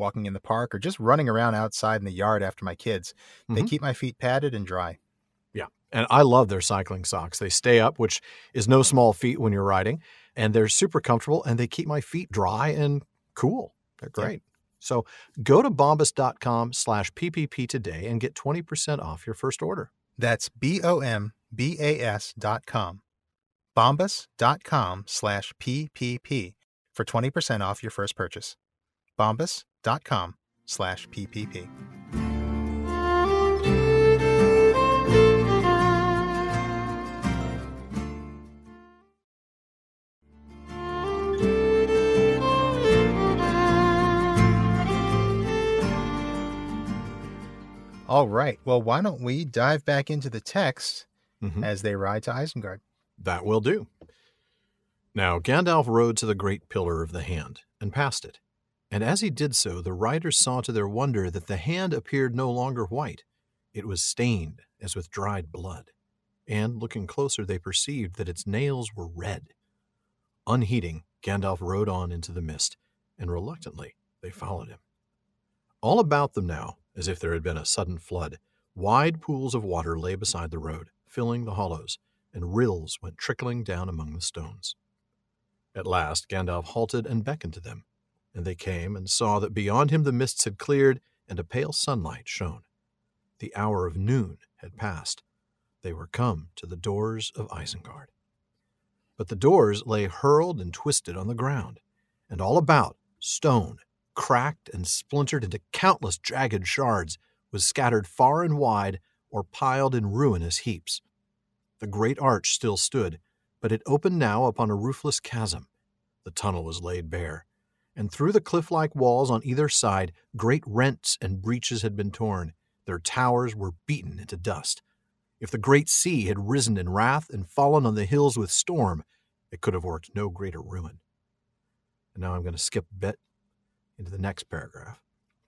walking in the park, or just running around outside in the yard after my kids. They Mhm. keep my feet padded and dry. Yeah. And I love their cycling socks. They stay up, which is no small feat when you're riding, and they're super comfortable, and they keep my feet dry and cool. They're Yeah. great. So go to bombas.com slash PPP today and get twenty percent off your first order. That's B O M B A S dot com. Bombas.com slash PPP for twenty percent off your first purchase. Bombas.com slash PPP. All right. Well, why don't we dive back into the text Mhm. as they ride to Isengard? That will do. Now Gandalf rode to the great pillar of the hand and passed it. And as he did so, the riders saw to their wonder that the hand appeared no longer white. It was stained as with dried blood. And looking closer, they perceived that its nails were red. Unheeding, Gandalf rode on into the mist, and reluctantly they followed him. All about them now, as if there had been a sudden flood, wide pools of water lay beside the road, filling the hollows, and rills went trickling down among the stones. At last Gandalf halted and beckoned to them, and they came and saw that beyond him the mists had cleared, and a pale sunlight shone. The hour of noon had passed. They were come to the doors of Isengard. But the doors lay hurled and twisted on the ground, and all about, stone, cracked and splintered into countless jagged shards, was scattered far and wide or piled in ruinous heaps. The great arch still stood, but it opened now upon a roofless chasm. The tunnel was laid bare, and through the cliff-like walls on either side great rents and breaches had been torn. Their towers were beaten into dust. If the great sea had risen in wrath and fallen on the hills with storm, it could have worked no greater ruin. And now I'm going to skip a bit into the next paragraph.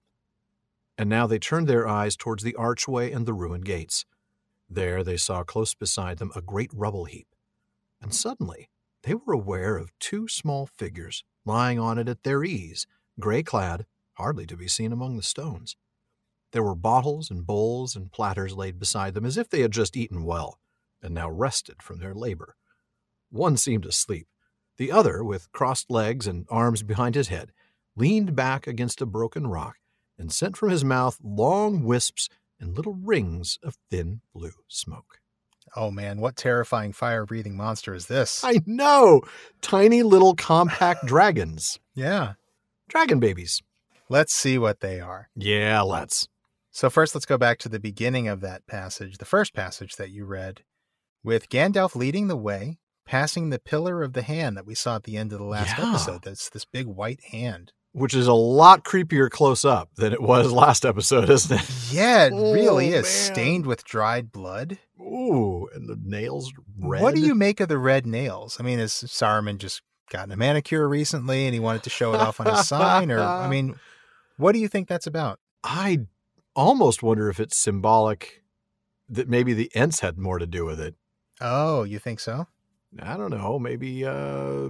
And now they turned their eyes towards the archway and the ruined gates. There they saw close beside them a great rubble heap. And suddenly they were aware of two small figures lying on it at their ease, gray-clad, hardly to be seen among the stones. There were bottles and bowls and platters laid beside them as if they had just eaten well, and now rested from their labor. One seemed asleep. The other, with crossed legs and arms behind his head, leaned back against a broken rock and sent from his mouth long wisps and little rings of thin blue smoke. Oh man, what terrifying fire-breathing monster is this? I know! Tiny little compact dragons. Yeah. Dragon babies. Let's see what they are. Yeah, let's. So first, let's go back to the beginning of that passage, the first passage that you read, with Gandalf leading the way, passing the pillar of the hand that we saw at the end of the last Yeah. episode. That's this big white hand. Which is a lot creepier close up than it was last episode, isn't it? Yeah, it really Oh, is. man. Stained with dried blood. Ooh, and the nails red. What do you make of the red nails? I mean, has Saruman just gotten a manicure recently and he wanted to show it off on his sign? Or, I mean, what do you think that's about? I almost wonder if it's symbolic that maybe the Ents had more to do with it. Oh, you think so? I don't know. Maybe, uh,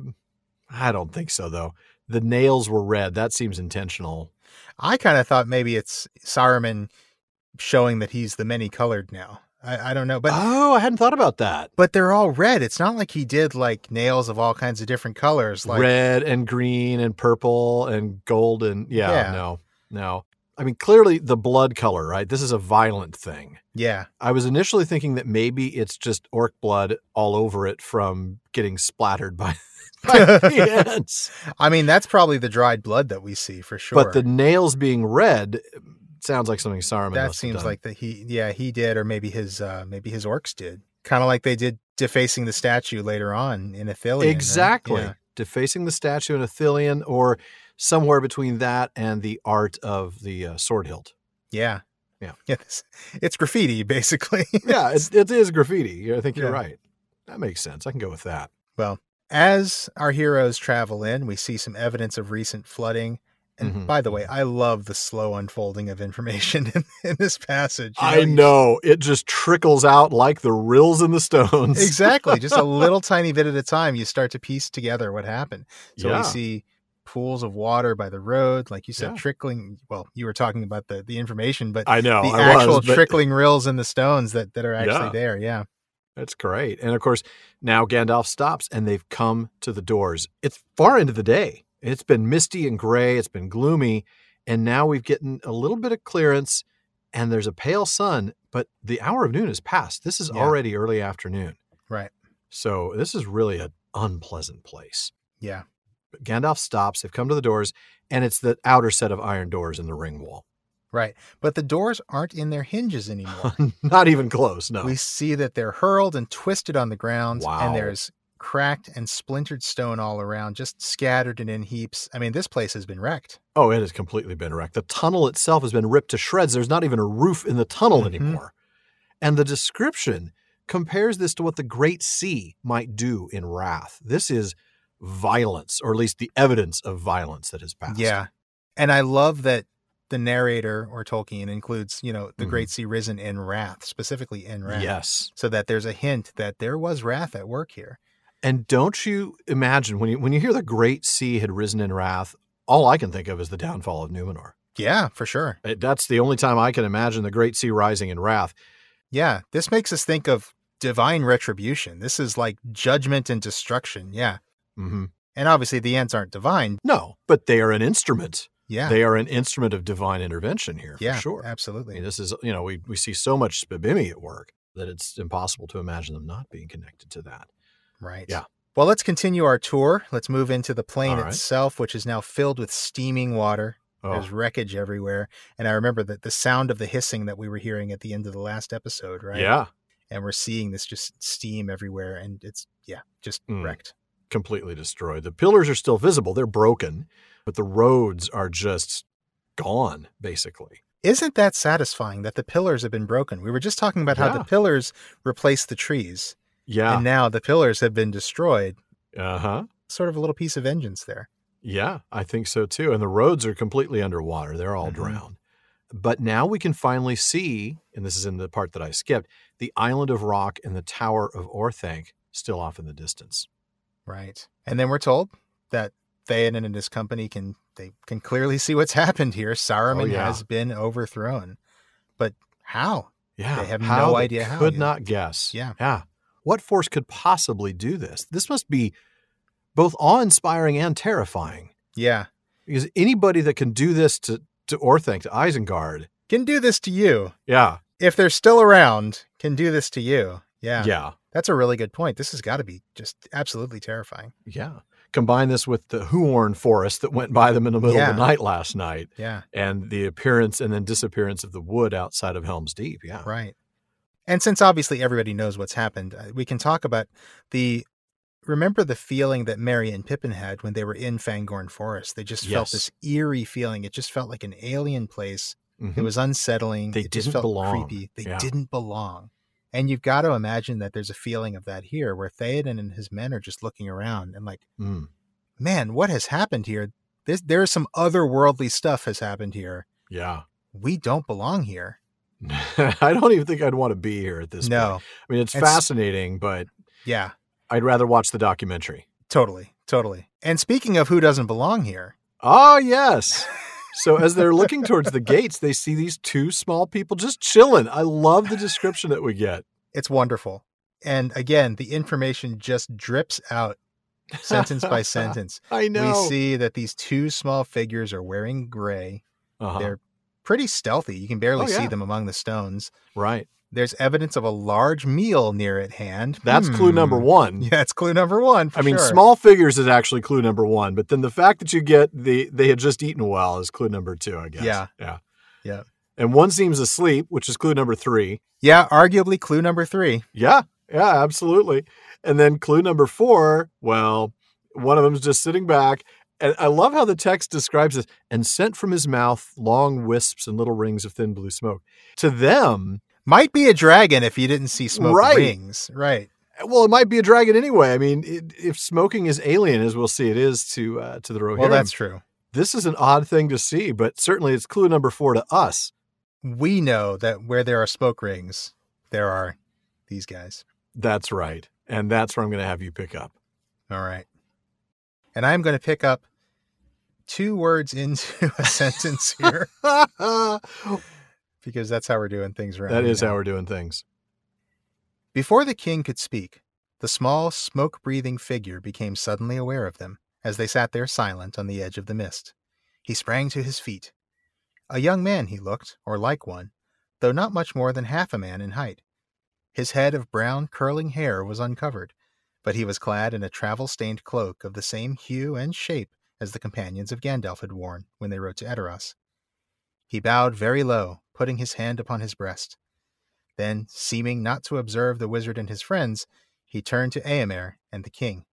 I don't think so, though. The nails were red. That seems intentional. I kind of thought maybe it's Saruman showing that he's the many-colored now. I, I don't know, but oh, I hadn't thought about that. but they're all red. It's not like he did like nails of all kinds of different colors. Like Red and green and purple and gold and yeah, Yeah. no, no. I mean, clearly the blood color, right? This is a violent thing. yeah, I was initially thinking that maybe it's just orc blood all over it from getting splattered by, by the ants. I mean that's probably the dried blood that we see for sure. But the nails being red sounds like something Saruman that must have seems done. like that he yeah he did, or maybe his uh, maybe his orcs did, kind of like they did defacing the statue later on in Ithilien. right? Exactly. Yeah. Defacing the statue in Ithilien, or somewhere between that and the art of the uh, sword hilt. Yeah. Yeah. Yeah. It's, it's graffiti, basically. Yeah, it, it is graffiti. I think you're Yeah. right. That makes sense. I can go with that. Well, as our heroes travel in, we see some evidence of recent flooding. And Mhm. by the way, I love the slow unfolding of information in, in this passage. You I you- know. It just trickles out like the rills in the stones. Exactly. Just a little tiny bit at a time, you start to piece together what happened. So Yeah. we see pools of water by the road, like you said, Yeah. trickling. Well, you were talking about the, the information, but I know. the I actual was, but trickling rills in the stones that, that are actually Yeah. there. Yeah. That's great. And of course, now Gandalf stops and they've come to the doors. It's far into the day. It's been misty and gray. It's been gloomy. And now we've gotten a little bit of clearance and there's a pale sun, but the hour of noon has passed. This is Yeah. already early afternoon. Right. So this is really an unpleasant place. Yeah. But Gandalf stops. They've come to the doors and it's the outer set of iron doors in the ring wall. Right. But the doors aren't in their hinges anymore. Not even close. No. We see that they're hurled and twisted on the ground, Wow. and there's cracked and splintered stone all around, just scattered and in heaps. I mean, this place has been wrecked. Oh, it has completely been wrecked. The tunnel itself has been ripped to shreds. There's not even a roof in the tunnel Mhm. anymore. And the description compares this to what the Great Sea might do in wrath. This is violence, or at least the evidence of violence that has passed. Yeah. And I love that the narrator, or Tolkien, includes, you know, the Mhm. Great Sea risen in wrath, specifically in wrath. Yes. So that there's a hint that there was wrath at work here. And don't you imagine when you when you hear the Great Sea had risen in wrath, all I can think of is the downfall of Numenor. Yeah, for sure. It- That's the only time I can imagine the Great Sea rising in wrath. Yeah. This makes us think of divine retribution. This is like judgment and destruction. Yeah. Mm-hmm. And obviously the ants aren't divine. No, but they are an instrument. Yeah. They are an instrument of divine intervention here, for yeah, sure. I absolutely. mean, this is, you know, we, we see so much Spibimi at work that it's impossible to imagine them not being connected to that. Right. Yeah. Well, let's continue our tour. Let's move into the plain All right. itself, which is now filled with steaming water. Oh, There's wreckage everywhere. And I remember that the sound of the hissing that we were hearing at the end of the last episode, right? yeah, And we're seeing this just steam everywhere. And it's, yeah, just Mm. wrecked. completely destroyed. The pillars are still visible. They're broken, but the roads are just gone, basically. Isn't that satisfying that the pillars have been broken? We were just talking about how Yeah. the pillars replaced the trees. Yeah. And now the pillars have been destroyed. Uh-huh. Sort of a little piece of vengeance there. Yeah, I think so too. And the roads are completely underwater. They're all Mhm. drowned. But now we can finally see, and this is in the part that I skipped, the island of rock and the tower of Orthanc still off in the distance. Right. And then we're told that Theoden and his company can they can clearly see what's happened here. Saruman Oh, yeah. has been overthrown. But how? Yeah. They have how no they idea how Could yet. not guess. Yeah. Yeah. What force could possibly do this? This must be both awe-inspiring and terrifying. Yeah. Because anybody that can do this to, to Orthanc, to Isengard, Can do this to you. yeah. If they're still around, can do this to you. Yeah. Yeah. That's a really good point. This has got to be just absolutely terrifying. Yeah. Combine this with the Huorn forest that went by them in the middle Yeah. of the night last night. Yeah. And the appearance and then disappearance of the wood outside of Helm's Deep. Yeah. Right. And since obviously everybody knows what's happened, uh, we can talk about the. Remember the feeling that Merry and Pippin had when they were in Fangorn Forest? They just felt Yes. this eerie feeling. It just felt like an alien place. Mhm. It was unsettling. They it just didn't felt belong. creepy. They Yeah. didn't belong. And you've got to imagine that there's a feeling of that here where Theoden and his men are just looking around and like, Mm. man, what has happened here? This, there's some otherworldly stuff has happened here. Yeah. We don't belong here. I don't even think I'd want to be here at this No. point. I mean, it's And s- fascinating, but Yeah, I'd rather watch the documentary. totally. Totally. And speaking of who doesn't belong here, Oh, yes. So as they're looking towards the gates, they see these two small people just chilling. I love the description that we get. it's wonderful. And again, the information just drips out sentence by sentence. I know. We see that these two small figures are wearing gray. Uh-huh. They're pretty stealthy. You can barely Oh, see yeah. them among the stones. Right. There's evidence of a large meal near at hand. That's clue Hmm. number one. Yeah, it's clue number one. For I mean, sure. small figures is actually clue number one, but then the fact that you get the they had just eaten well is clue number two, I guess. Yeah. Yeah. Yeah. And one seems asleep, which is clue number three. Yeah, arguably clue number three. Yeah. Yeah, absolutely. And then clue number four, well, one of them's just sitting back. And I love how the text describes this, and sent from his mouth long wisps and little rings of thin blue smoke. To them, Might be a dragon if you didn't see smoke Right. rings. Right. well, it might be a dragon anyway. I mean, it, if smoking is alien, as we'll see it is to uh, to the Rohirrim, Well, that's true. this is an odd thing to see, but certainly it's clue number four to us. We know that where there are smoke rings, there are these guys. That's right. And that's where I'm going to have you pick up. All right. And I'm going to pick up two words into a sentence here because that's how we're doing things around That here is now. how we're doing things. Before the king could speak, the small, smoke-breathing figure became suddenly aware of them as they sat there silent on the edge of the mist. He sprang to his feet. A young man he looked, or like one, though not much more than half a man in height. His head of brown, curling hair was uncovered, but he was clad in a travel-stained cloak of the same hue and shape as the companions of Gandalf had worn when they rode to Edoras. He bowed very low, putting his hand upon his breast. Then, seeming not to observe the wizard and his friends, he turned to Éomer and the king.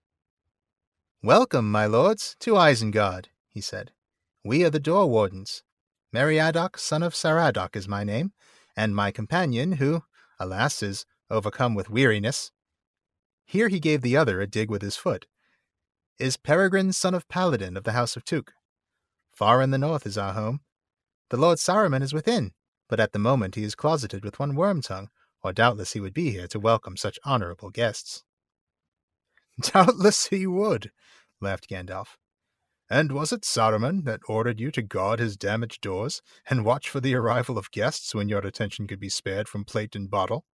"Welcome, my lords, to Isengard," he said. "We are the door wardens. Meriadoc, son of Saradoc, is my name, and my companion, who, alas, is overcome with weariness," here he gave the other a dig with his foot, "is Peregrine, son of Paladin of the House of Tuque. Far in the north is our home. The Lord Saruman is within, but at the moment he is closeted with one Wormtongue, or doubtless he would be here to welcome such honorable guests." "Doubtless he would," laughed Gandalf. "And was it Saruman that ordered you to guard his damaged doors and watch for the arrival of guests when your attention could be spared from plate and bottle?"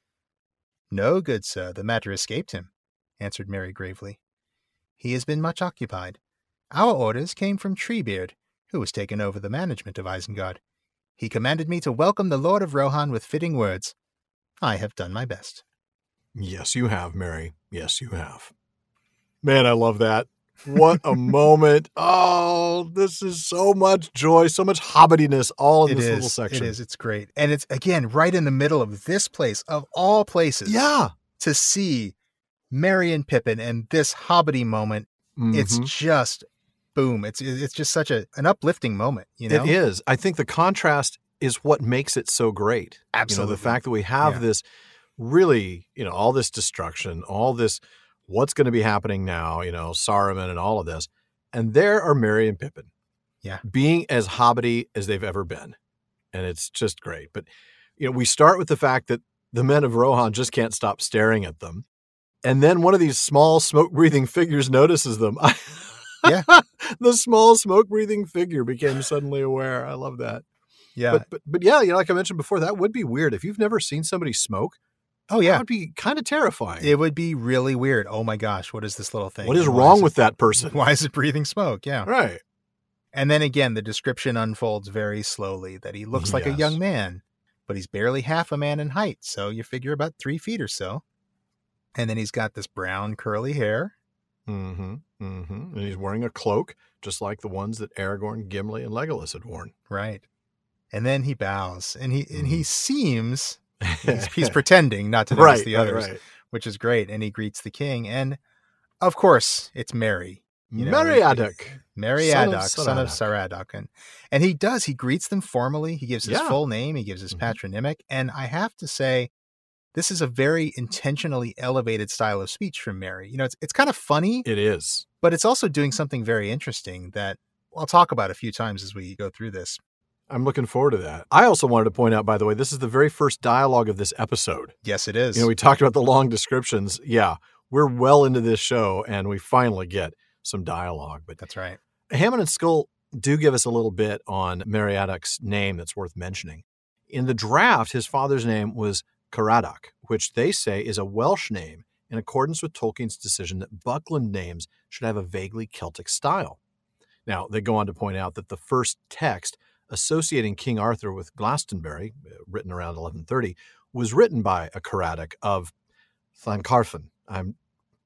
"No, good sir, the matter escaped him," answered Merry gravely. "He has been much occupied. Our orders came from Treebeard, who has taken over the management of Isengard. He commanded me to welcome the Lord of Rohan with fitting words. I have done my best." Yes, you have, Mary. Yes, you have. Man, I love that. What a moment. Oh, this is so much joy, so much hobbitiness all in It this is, little section. It is. It's great. And it's, again, right in the middle of this place, of all places. Yeah. To see Merry and Pippin and this hobbity moment, Mm-hmm. it's just, boom. It's it's just such a an uplifting moment, you know? It is. I think the contrast is what makes it so great. Absolutely. You know, the fact that we have Yeah. this really, you know, all this destruction, all this, what's going to be happening now, you know, Saruman and all of this. And there are Merry and Pippin. Yeah. Being as hobbity as they've ever been. And it's just great. But, you know, we start with the fact that the men of Rohan just can't stop staring at them. And then one of these small smoke-breathing figures notices them. Yeah. The small smoke-breathing figure became suddenly aware. I love that. Yeah. But, but but yeah, you know, like I mentioned before, that would be weird. If you've never seen somebody smoke, oh, yeah. that would be kind of terrifying. It would be really weird. Oh, my gosh. What is this little thing? What is And why wrong it- with that person? Why is it breathing smoke? Yeah. Right. And then again, the description unfolds very slowly that he looks like a Yes. young man, but he's barely half a man in height. So you figure about three feet or so. And then he's got this brown curly hair. Mm-hmm. Mm-hmm. And he's wearing a cloak, just like the ones that Aragorn, Gimli, and Legolas had worn. Right. And then he bows and he, and he Mhm. seems, he's, he's pretending not to notice right, the right, others, right. which is great. And he greets the king. And of course, it's Merry. You know, Meriadoc. Meriadoc, Son son of of Saradoc. And, and he does, he greets them formally. He gives his Yeah. full name. He gives his Mhm. patronymic. And I have to say, this is a very intentionally elevated style of speech from Merry. You know, it's, it's kind of funny, It is. but it's also doing something very interesting that I'll talk about a few times as we go through this. I'm looking forward to that. I also wanted to point out, by the way, this is the very first dialogue of this episode. Yes, it is. You know, we talked about the long descriptions. Yeah, we're well into this show, and we finally get some dialogue. But That's right. Hammond and Skull do give us a little bit on Meriadoc's name that's worth mentioning. In the draft, his father's name was Caradoc, which they say is a Welsh name in accordance with Tolkien's decision that Buckland names should have a vaguely Celtic style. Now, they go on to point out that the first text associating King Arthur with Glastonbury, written around eleven thirty, was written by a Caradoc of Llancarfon. I'm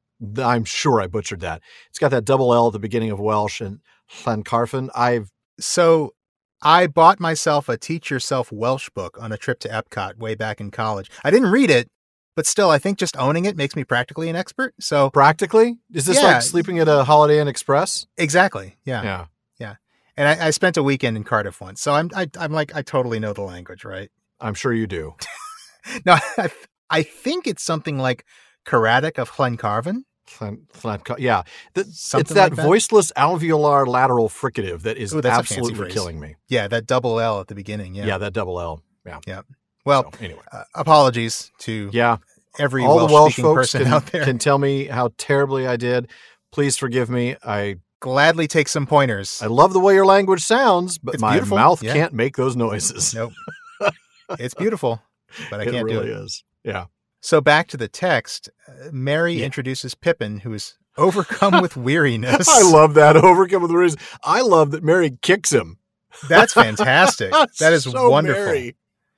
I'm sure I butchered that. It's got that double L at the beginning of Welsh and Llancarfon. I've So I bought myself a Teach Yourself Welsh book on a trip to Epcot way back in college. I didn't read it, but still, I think just owning it makes me practically an expert. So practically, is this Yeah. like sleeping at a Holiday Inn Express? exactly. Yeah. Yeah. And I, I spent a weekend in Cardiff once. So I'm, I, I'm like, I totally know the language, right? I'm sure you do. No, I, I think it's something like Caradoc of Llancarfon. Llan- Llancar- yeah. The- it's Something that, like that. voiceless alveolar lateral fricative that is Ooh, that's a fancy absolutely phrase. killing me. Yeah, that double L at the beginning. Yeah. Yeah, that double L. Yeah. Well, So, anyway. uh, apologies to Yeah. every All the Welsh Welsh-speaking folks person can, out there. can tell me how terribly I did. Please forgive me. I gladly take some pointers. I love the way your language sounds, but It's my beautiful. mouth Yeah. can't make those noises. Nope. It's beautiful, but I it can't really do it. is. Yeah. So back to the text, uh, Mary Yeah. introduces Pippin, who is overcome with weariness. I love that. Overcome with the reason. I love that Mary kicks him. That's fantastic. That is So wonderful. Mary.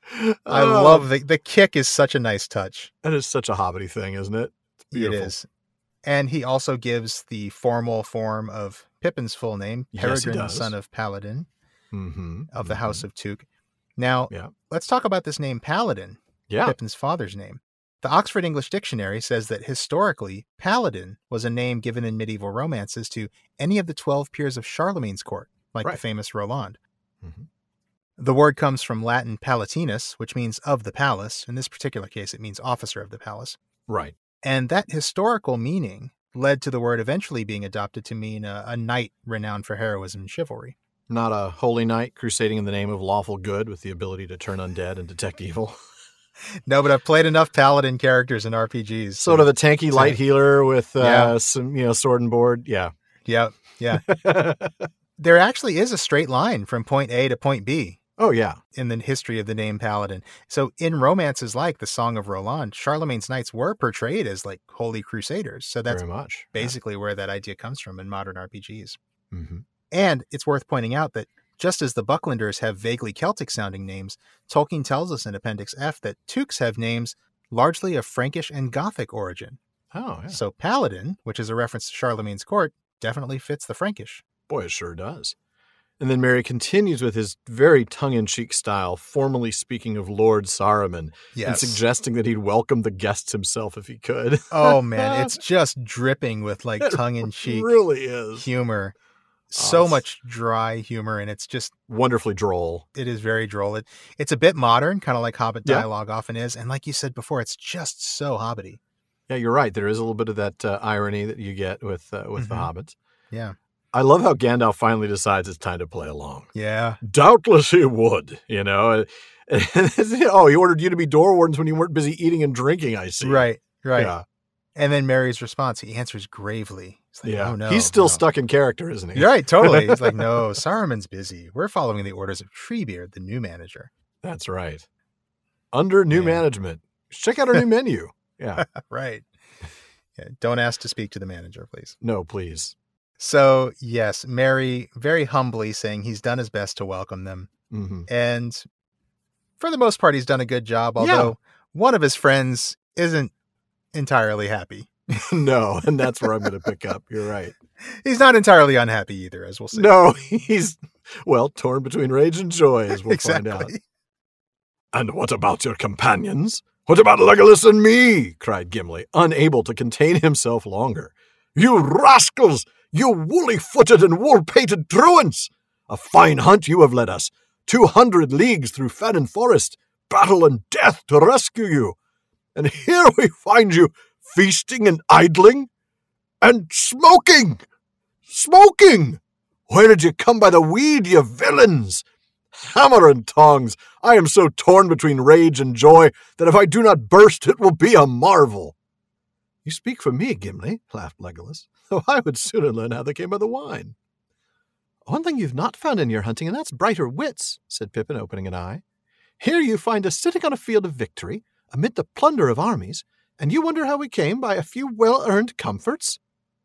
I Oh, love the the kick is such a nice touch. That is such a hobbity thing, isn't it? It's It beautiful. is. And he also gives the formal form of Pippin's full name, Yes, he Peregrine, does. son of Paladin Mm-hmm. of the House of Tuke. Now, Yeah. let's talk about this name Paladin, Yeah. Pippin's father's name. The Oxford English Dictionary says that historically, Paladin was a name given in medieval romances to any of the twelve peers of Charlemagne's court, like the Right. famous Roland. Mhm. The word comes from Latin palatinus, which means of the palace. In this particular case, it means officer of the palace. Right. And that historical meaning led to the word eventually being adopted to mean a, a knight renowned for heroism and chivalry. Not a holy knight crusading in the name of lawful good with the ability to turn undead and detect evil. No, but I've played enough paladin characters in R P Gs. Sort of a tanky light So- healer with uh, Yeah. some, you know, sword and board. Yeah. Yeah, yeah. There actually is a straight line from point A to point B Oh, yeah. in the history of the name Paladin. So in romances like the Song of Roland, Charlemagne's knights were portrayed as like holy crusaders. So that's Very much. basically where that idea comes from in modern R P Gs. Yeah. Mm-hmm. And it's worth pointing out that just as the Bucklanders have vaguely Celtic sounding names, Tolkien tells us in Appendix F that Tukes have names largely of Frankish and Gothic origin. Oh, yeah. So Paladin, which is a reference to Charlemagne's court, definitely fits the Frankish. Boy, it sure does. And then Mary continues with his very tongue-in-cheek style, formally speaking of Lord Saruman and suggesting that he'd welcome the guests himself if he could. Oh man, it's just dripping with like It tongue-in-cheek really is. humor. So Oh, much dry humor, and it's just, Wonderfully droll. it is very droll. It, it's a bit modern, kind of like Hobbit Yeah. dialogue often is. And like you said before, it's just so Hobbity. Yeah, you're right. There is a little bit of that uh, irony that you get with uh, with the Mhm. hobbits. Yeah. I love how Gandalf finally decides it's time to play along. Yeah. Doubtless he would, you know. Oh, he ordered you to be door wardens when you weren't busy eating and drinking, I see. Right. Right. Yeah. And then Mary's response, he answers gravely. He's like, Yeah. oh no. He's still no." stuck in character, isn't he? You're right, totally. He's like, no, Saruman's busy. We're following the orders of Treebeard, the new manager. That's right. Under new Yeah. management. Check out our new menu. Yeah. Right. Yeah, don't ask to speak to the manager, please. No, please. So, yes, Mary very humbly saying he's done his best to welcome them. Hmm. And for the most part, he's done a good job, although one of his friends isn't entirely happy. No, and that's where I'm going to pick up. You're right. He's not entirely unhappy either, as we'll see. No, he's, well, torn between rage and joy, as we'll exactly. find out. And what about your companions? What about Legolas and me? Cried Gimli, unable to contain himself longer. You rascals! You woolly-footed and wool-pated truants! A fine hunt you have led us. Two hundred leagues through fen and forest, battle and death to rescue you. And here we find you feasting and idling and smoking! Smoking! Where did you come by the weed, you villains? Hammer and tongs, I am so torn between rage and joy that if I do not burst, it will be a marvel. You speak for me, Gimli, laughed Legolas, though I would sooner learn how they came by the wine. One thing you've not found in your hunting, and that's brighter wits, said Pippin, opening an eye. Here you find us sitting on a field of victory, amid the plunder of armies, and you wonder how we came by a few well-earned comforts?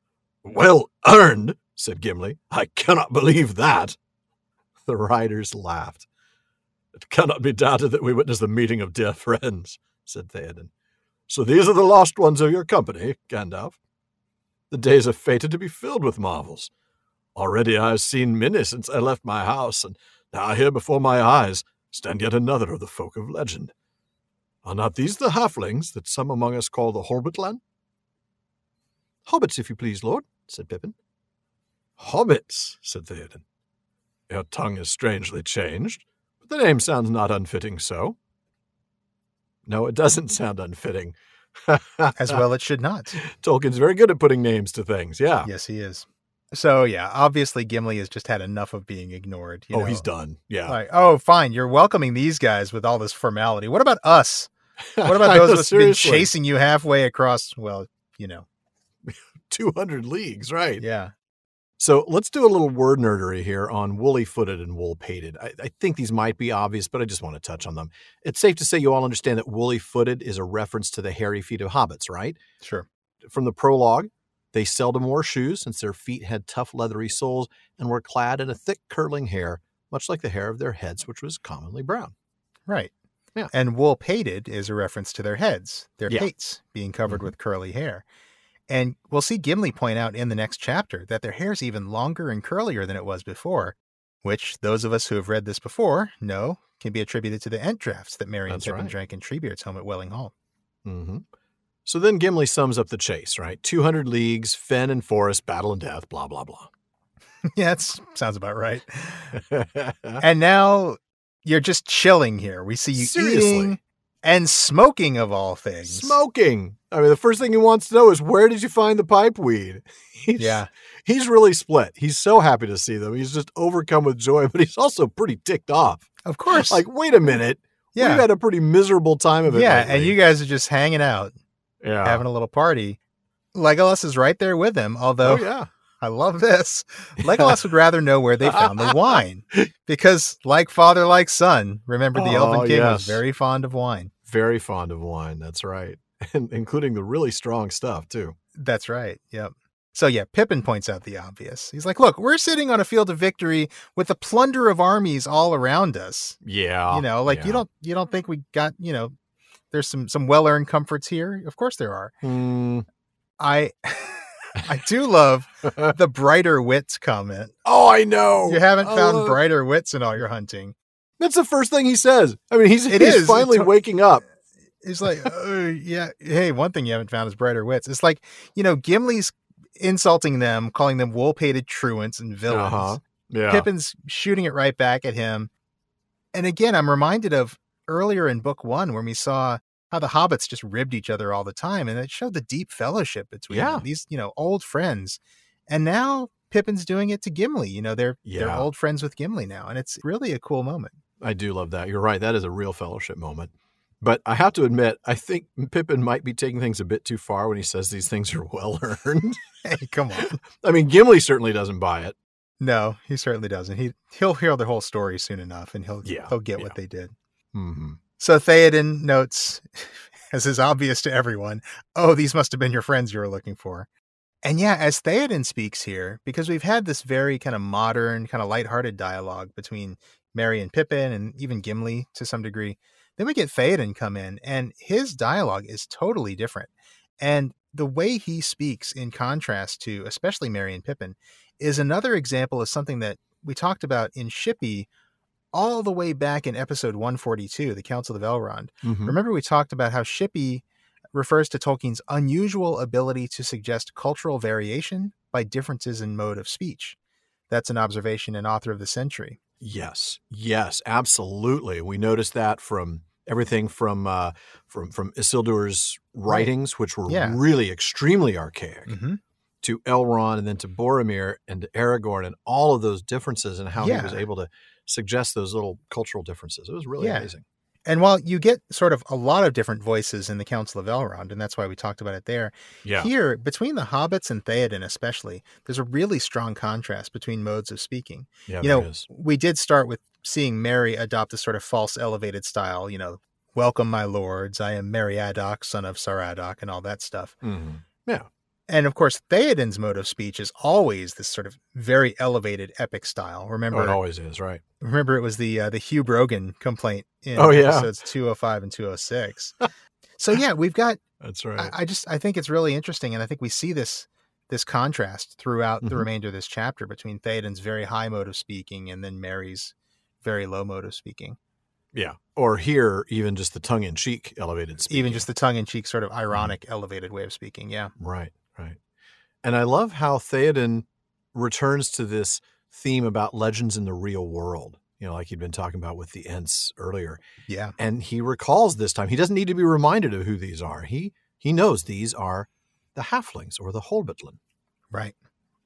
Well-earned, said Gimli. I cannot believe that. The riders laughed. It cannot be doubted that we witnessed the meeting of dear friends, said Theoden. So these are the lost ones of your company, Gandalf. The days are fated to be filled with marvels. Already I have seen many since I left my house, and now here before my eyes stand yet another of the folk of legend. Are not these the halflings that some among us call the Hobbitland? Hobbits, if you please, lord, said Pippin. Hobbits, said Theoden. Your tongue is strangely changed, but the name sounds not unfitting so. No, it doesn't sound unfitting. As well, it should not. Tolkien's very good at putting names to things, yeah. Yes, he is. So, yeah, obviously Gimli has just had enough of being ignored. You oh, know? he's done, yeah. Like, oh, fine, you're welcoming these guys with all this formality. What about us? What about I those know, of us who've been seriously. chasing you halfway across, well, you know. two hundred leagues, right. Yeah. So let's do a little word nerdery here on woolly-footed and wool-pated. I, I think these might be obvious, but I just want to touch on them. It's safe to say you all understand that woolly-footed is a reference to the hairy feet of hobbits, right? Sure. From the prologue, they seldom wore shoes since their feet had tough leathery soles and were clad in a thick curling hair, much like the hair of their heads, which was commonly brown. Right. Yeah. And wool-pated is a reference to their heads, their Yeah. pates being covered Mhm. with curly hair. And we'll see Gimli point out in the next chapter that their hair's even longer and curlier than it was before, which those of us who have read this before know can be attributed to the Ent drafts that Merry and That's Pippin right. drank in Treebeard's home at Welling Hall. Mm-hmm. So then Gimli sums up the chase, right? two hundred leagues, fen and forest, battle and death, blah, blah, blah. Yeah, that sounds about right. And now you're just chilling here. We see you Seriously. eating and smoking of all things. Smoking. I mean, the first thing he wants to know is, where did you find the pipe weed? He's, Yeah. He's really split. He's so happy to see them. He's just overcome with joy, but he's also pretty ticked off. Of course. Like, wait a minute. yeah. We've had a pretty miserable time of it. Yeah, lately. and you guys are just hanging out, yeah. having a little party. Legolas is right there with him, although Oh, yeah. I love this. Legolas would rather know where they found the wine because, like father, like son, remember the Oh, Elven King yes. was very fond of wine. Very fond of wine. That's right. And including the really strong stuff, too. That's right. Yep. So, yeah, Pippin points out the obvious. He's like, look, we're sitting on a field of victory with the plunder of armies all around us. Yeah. You know, like yeah. you don't you don't think we got, you know, there's some some well-earned comforts here. Of course there are. Hmm. I I do love the brighter wits comment. Oh, I know. You haven't I found love- brighter wits in all your hunting. That's the first thing he says. I mean, he's, It he's is. finally It's- waking up. It's like, uh, yeah, hey, one thing you haven't found is brighter wits. It's like, you know, Gimli's insulting them, calling them wool-pated truants and villains. Uh-huh. Yeah. Pippin's shooting it right back at him. And again, I'm reminded of earlier in book one when we saw how the hobbits just ribbed each other all the time. And it showed the deep fellowship between Yeah. them, these, you know, old friends. And now Pippin's doing it to Gimli. You know, they're they're Yeah. old friends with Gimli now. And it's really a cool moment. I do love that. You're right. That is a real fellowship moment. But I have to admit, I think Pippin might be taking things a bit too far when he says these things are well earned. Hey, come on. I mean, Gimli certainly doesn't buy it. No, he certainly doesn't. He he'll hear the whole story soon enough, and he'll Yeah, he'll get yeah. what they did. Mm-hmm. So Theoden notes, as is obvious to everyone, oh, these must have been your friends you were looking for. And yeah, as Theoden speaks here, because we've had this very kind of modern, kind of lighthearted dialogue between Merry and Pippin, and even Gimli to some degree. Then we get Theoden come in, and his dialogue is totally different. And the way he speaks, in contrast to especially Merry and Pippin, is another example of something that we talked about in Shippy all the way back in episode one forty-two, the Council of Elrond. Mm-hmm. Remember we talked about how Shippy refers to Tolkien's unusual ability to suggest cultural variation by differences in mode of speech. That's an observation in Author of the Century. Yes, yes, absolutely. We noticed that from everything from uh, from from Isildur's writings, which were Yeah. really extremely archaic, Mm-hmm. to Elrond, and then to Boromir and to Aragorn, and all of those differences, and how Yeah. he was able to suggest those little cultural differences. It was really Yeah. amazing. And while you get sort of a lot of different voices in the Council of Elrond, and that's why we talked about it there, Yeah, here, between the hobbits and Theoden especially, there's a really strong contrast between modes of speaking. yeah, you there know, is. we did start with seeing Merry adopt this sort of false elevated style, you know, welcome my lords, I am Meriadoc, son of Saradoc, and all that stuff. Mhm. Yeah, And of course, Theoden's mode of speech is always this sort of very elevated epic style. Remember, oh, it always is, right? remember it was the uh, the Hugh Brogan complaint in Oh, yeah. episodes two oh five and two oh six. So yeah, we've got, That's right. I, I just, I think it's really interesting. And I think we see this, this contrast throughout the Mhm. remainder of this chapter between Theoden's very high mode of speaking and then Merry's very low mode of speaking. Yeah. Or here, even just the tongue-in-cheek elevated speaking. Even just the tongue-in-cheek sort of Mm-hmm. ironic elevated way of speaking. Yeah. Right, right. And I love how Theoden returns to this theme about legends in the real world, you know, like he'd been talking about with the Ents earlier. Yeah. And he recalls this time. He doesn't need to be reminded of who these are. He he knows these are the halflings or the Holbetlin. Right.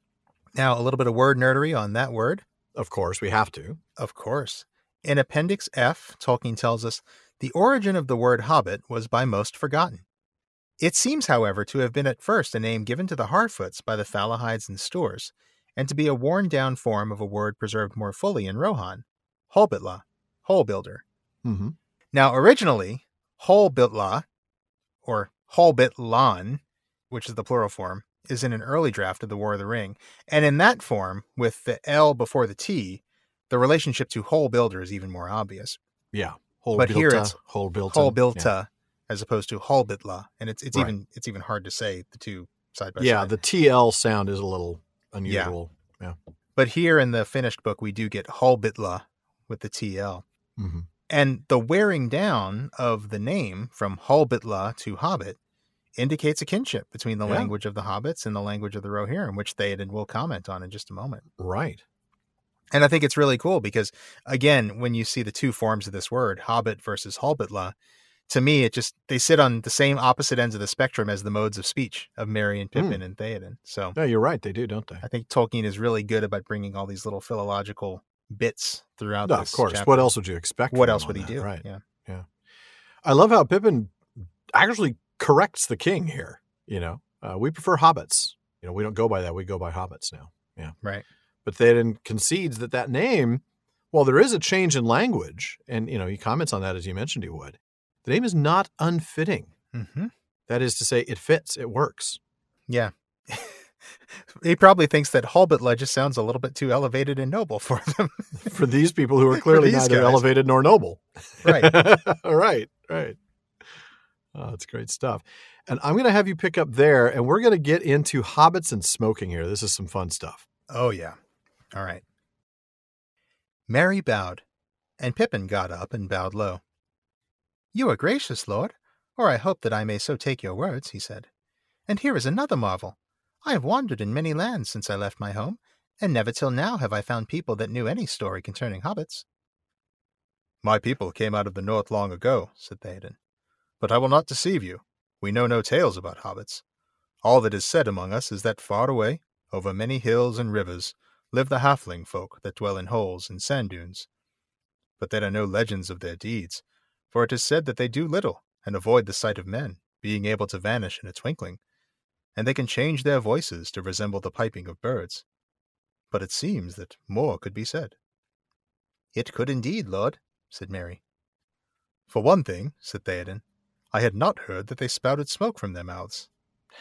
Now, a little bit of word nerdery on that word. Of course, we have to. Of course. In Appendix F, Tolkien tells us, the origin of the word hobbit was by most forgotten. It seems, however, to have been at first a name given to the Harfoots by the Falahides and Stoors, and to be a worn-down form of a word preserved more fully in Rohan, Holbitla, hole builder. Mm-hmm. Now, originally, Holbitla, or Holbitlan, which is the plural form, is in an early draft of the War of the Ring. And in that form, with the L before the T, the relationship to hole builder is even more obvious. Yeah. Whole But here Bilta, it's whole Bilta. Holbilta, Yeah. as opposed to Holbitla. And it's it's Right. even it's even hard to say the two side by Yeah, side. the T L sound is a little unusual. Yeah. But here in the finished book, we do get Holbitla with the T L. Mm-hmm. And the wearing down of the name from Holbitla to Hobbit indicates a kinship between the Yeah. language of the Hobbits and the language of the Rohirrim, which Theoden will comment on in just a moment. Right. And I think it's really cool because, again, when you see the two forms of this word, Hobbit versus Holbitla, to me, it just, they sit on the same opposite ends of the spectrum as the modes of speech of Merry and Pippin Mm. and Theoden. So No, you're right. They do, don't they? I think Tolkien is really good about bringing all these little philological bits throughout No, this of course. chapter. What else would you expect? What from else him would on he that? do? Right. Yeah. I love how Pippin actually corrects the king here. You know, uh, we prefer hobbits. You know, we don't go by that. We go by hobbits now. Yeah. Right. But Theoden concedes that that name, while there is a change in language, and, you know, he comments on that as you mentioned he would, the name is not unfitting. Mm-hmm. That is to say, it fits, it works. Yeah. He probably thinks that Holbitla just sounds a little bit too elevated and noble for them. For these people who are clearly these neither guys. elevated nor noble. Right. right, right. Oh, that's great stuff. And I'm going to have you pick up there, and we're going to get into hobbits and smoking here. This is some fun stuff. Oh, yeah. All right. Merry bowed, and Pippin got up and bowed low. You are gracious, lord, or I hope that I may so take your words, he said. And here is another marvel. I have wandered in many lands since I left my home, and never till now have I found people that knew any story concerning hobbits. My people came out of the north long ago, said Theoden. But I will not deceive you. We know no tales about hobbits. All that is said among us is that far away, over many hills and rivers, live the halfling folk that dwell in holes and sand dunes. But there are no legends of their deeds, for it is said that they do little and avoid the sight of men, being able to vanish in a twinkling, and they can change their voices to resemble the piping of birds. But it seems that more could be said. It could indeed, lord, said Merry. For one thing, said Theoden, I had not heard that they spouted smoke from their mouths.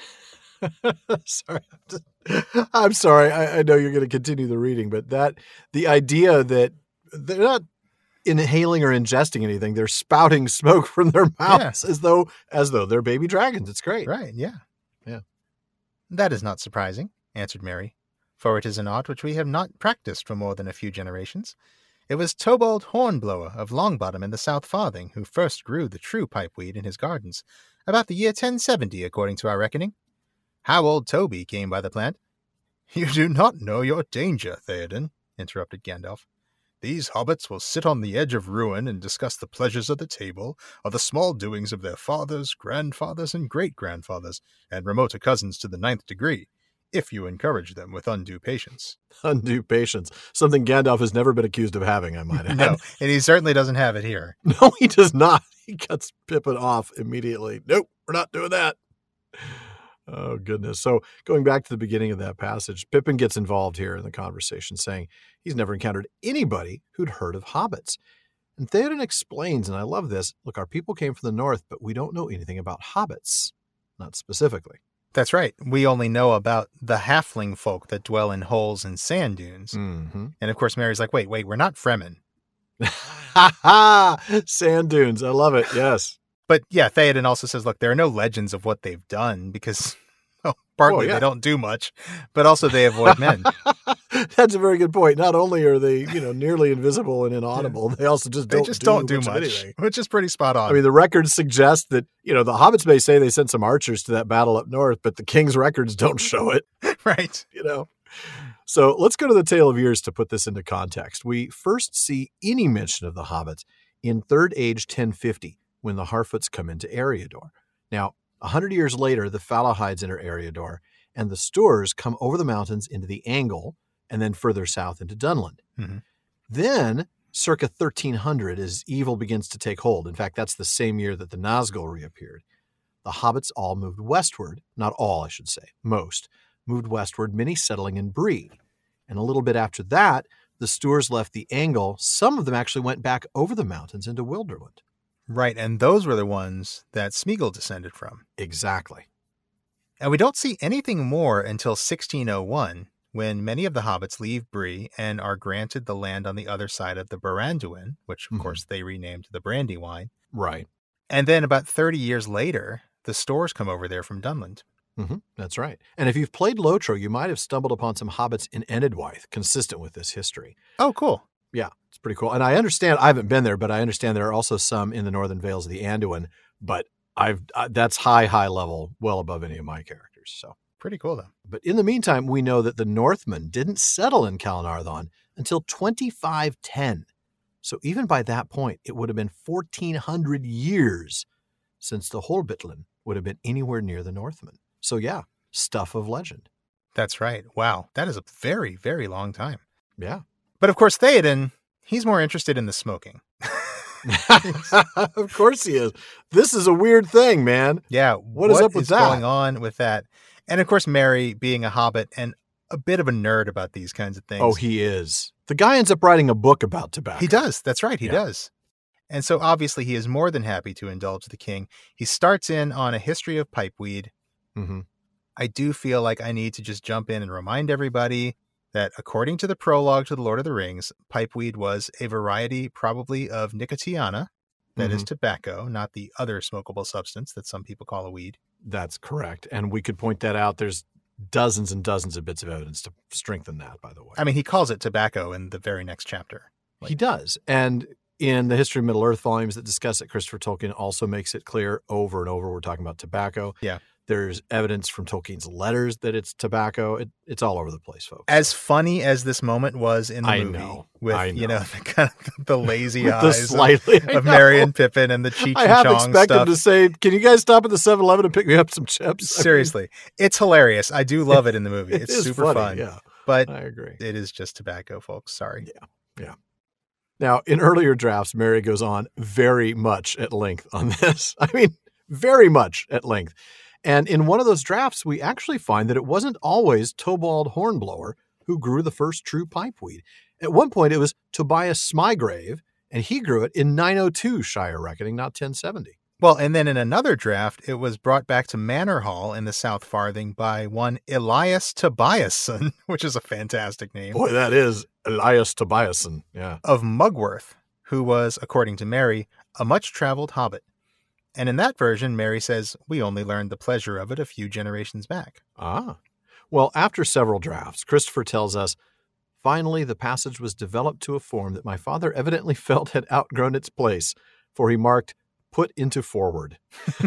sorry. I'm, just, I'm sorry. I, I know you're going to continue the reading, but that the idea that they're not inhaling or ingesting anything, they're spouting smoke from their mouths yeah. as though as though they're baby dragons. It's great. Right, yeah. Yeah. That is not surprising, answered Merry, for it is an art which we have not practiced for more than a few generations. It was Tobald Hornblower of Longbottom in the South Farthing who first grew the true pipeweed in his gardens, about the year ten seventy, according to our reckoning. How old Toby came by the plant. You do not know your danger, Theoden, interrupted Gandalf. These hobbits will sit on the edge of ruin and discuss the pleasures of the table, or the small doings of their fathers, grandfathers, and great-grandfathers, and remoter cousins to the ninth degree, if you encourage them with undue patience. Undue patience. Something Gandalf has never been accused of having, I might add. No, and he certainly doesn't have it here. No, he does not. He cuts Pippin off immediately. Nope, we're not doing that. Oh, goodness. So going back to the beginning of that passage, Pippin gets involved here in the conversation, saying he's never encountered anybody who'd heard of hobbits. And Theoden explains, and I love this, look, our people came from the north, but we don't know anything about hobbits. Not specifically. That's right. We only know about the halfling folk that dwell in holes and sand dunes. Mm-hmm. And of course, Mary's like, wait, wait, we're not Fremen. Ha ha! Sand dunes. I love it. Yes. But yeah, Theoden also says, look, there are no legends of what they've done because, well, partly oh, yeah. they don't do much, but also they avoid men. That's a very good point. Not only are they, you know, nearly invisible and inaudible, they also just they don't just do don't do much, much, of anything. Which is pretty spot on. I mean, the records suggest that, you know, the hobbits may say they sent some archers to that battle up north, but the king's records don't show it. Right. You know. So let's go to the Tale of Years to put this into context. We first see any mention of the hobbits in Third Age ten fifty, when the Harfoots come into Eriador. Now, a hundred years later, the Falahides enter Eriador, and the Sturs come over the mountains into the Angle, and then further south into Dunland. Mm-hmm. Then, circa thirteen hundred, as evil begins to take hold. In fact, that's the same year that the Nazgul reappeared. The hobbits all moved westward. Not all, I should say. Most. Moved westward, many settling in Bree. And a little bit after that, the Stoors left the Angle. Some of them actually went back over the mountains into Wilderland. Right, and those were the ones that Smeagol descended from. Exactly. And we don't see anything more until sixteen oh one, when many of the hobbits leave Bree and are granted the land on the other side of the Barandouin, which, of Mhm. course, they renamed the Brandywine. Right. And then about thirty years later, the Stoors come over there from Dunland. Mm-hmm. That's right. And if you've played Lotro, you might have stumbled upon some hobbits in Enedwythe, consistent with this history. Oh, cool. Yeah, it's pretty cool. And I understand, I haven't been there, but I understand there are also some in the Northern Vales of the Anduin, but I've uh, that's high, high level, well above any of my characters. So Pretty cool, though. But in the meantime, we know that the Northmen didn't settle in Calenardhon until twenty-five ten. So even by that point, it would have been fourteen hundred years since the Horbitlan would have been anywhere near the Northmen. So yeah, stuff of legend. That's right. Wow. That is a very, very long time. Yeah. But of course, Theoden, he's more interested in the smoking. Of course he is. This is a weird thing, man. Yeah. What is up with is that? going on with that? And of course, Merry being a hobbit and a bit of a nerd about these kinds of things. Oh, he is. The guy ends up writing a book about tobacco. He does. That's right. He Yeah. does. And so obviously he is more than happy to indulge the king. He starts in on a history of pipeweed. Mm-hmm. I do feel like I need to just jump in and remind everybody that according to the prologue to The Lord of the Rings, pipeweed was a variety probably of nicotiana, that is tobacco, not the other smokable substance that some people call a weed. That's correct. And we could point that out. There's dozens and dozens of bits of evidence to strengthen that, by the way. I mean, he calls it tobacco in the very next chapter. He does. And in the History of Middle-earth volumes that discuss it, Christopher Tolkien also makes it clear over and over we're talking about tobacco. Yeah. There's evidence from Tolkien's letters that it's tobacco. It, it's all over the place, folks. As funny as this moment was in the I movie, know. with I you know. know the kind of the lazy With the eyes of- slightly, I of know. Merry and Pippin and the Cheech I and half Chong expect him stuff. to say, can you guys stop at the seven eleven and pick me up some chips? I mean, Seriously, it's hilarious. I do love it in the movie. it It's is super funny, fun. Yeah, But I agree. it is just tobacco, folks. Sorry. Now, in earlier drafts, Mary goes on very much at length on this. I mean, very much at length. And in one of those drafts, we actually find that it wasn't always Tobald Hornblower who grew the first true pipeweed. At one point, it was Tobias Smygrave, and he grew it in nine oh two Shire reckoning, not ten seventy. Well, and then in another draft, it was brought back to Manor Hall in the South Farthing by one Elias Tobiasson, which is a fantastic name, Boy, that is Elias Tobiasson. Yeah. of Mugworth, who was, according to Mary, a much-traveled hobbit. And in that version, Mary says, we only learned the pleasure of it a few generations back. Ah. Well, after several drafts, Christopher tells us, finally, the passage was developed to a form that my father evidently felt had outgrown its place, for he marked, put into forward.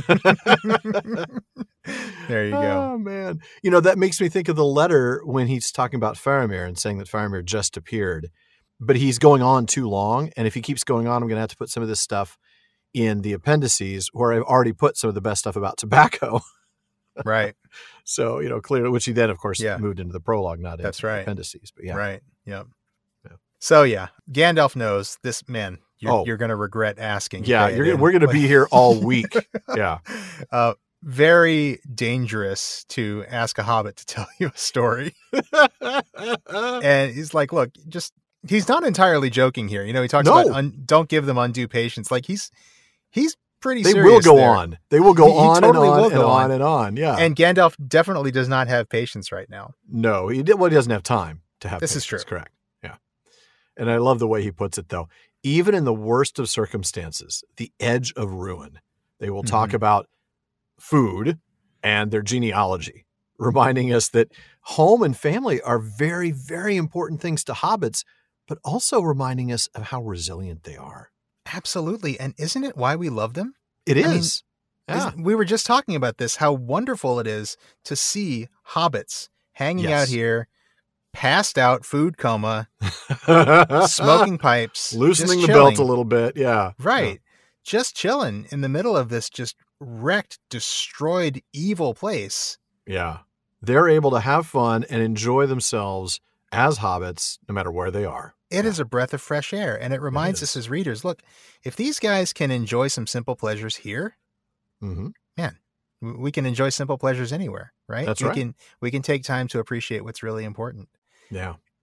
There you go. Oh, man. You know, that makes me think of the letter when he's talking about Faramir and saying that Faramir just appeared. But he's going on too long. And if he keeps going on, I'm going to have to put some of this stuff in the appendices where I've already put some of the best stuff about tobacco. Right. So, you know, clearly, which he then, of course, Yeah. moved into the prologue, not That's into the right. appendices. But yeah. Right. Yep. Yeah. So, yeah, Gandalf knows this, man, you're, Oh. you're going to regret asking. Yeah, Theoden. you're, gonna- we're going to be here all week. Yeah. Uh, very dangerous to ask a hobbit to tell you a story. And he's like, look, just, he's not entirely joking here. You know, he talks No. about un, don't give them undue patience. Like he's, he's pretty They serious will go there. on. They will go He- he on totally and on will and go on, on. and on. Yeah. And Gandalf definitely does not have patience right now. no, he did. Well, he doesn't have time to have. This is patience, true. Correct. Yeah. And I love the way he puts it, though. Even in the worst of circumstances, the edge of ruin, they will talk Mhm. about food and their genealogy, reminding us that home and family are very, very important things to hobbits, but also reminding us of how resilient they are. Absolutely. And isn't it why we love them? It I mean, is. Yeah. Isn't- We were just talking about this, how wonderful it is to see hobbits hanging out Yes. here, passed out, food coma, smoking pipes, Loosening just the belt a chilling. little bit. Yeah. Right. Just chilling in the middle of this just wrecked, destroyed, evil place. Yeah. They're able to have fun and enjoy themselves as hobbits, no matter where they are. It is a breath of fresh air. And it reminds is. us as readers, look, if these guys can enjoy some simple pleasures here, Mm-hmm. w- we can enjoy simple pleasures anywhere, right? That's we right. Can, we can take time to appreciate what's really important. Yeah.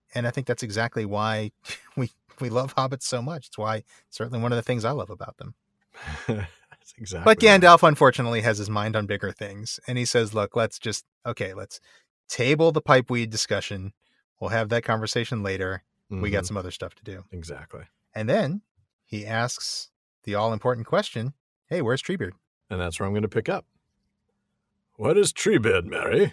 And I think that's exactly why we, we love hobbits so much. It's why certainly one of the things I love about them. That's exactly. But Gandalf, right. unfortunately, has his mind on bigger things. And he says, look, let's just, okay, let's table the pipeweed discussion. We'll have that conversation later. Mm-hmm. We got some other stuff to do. Exactly. And then he asks the all-important question, hey, where's Treebeard? And that's where I'm going to pick up. What is Treebeard, Merry?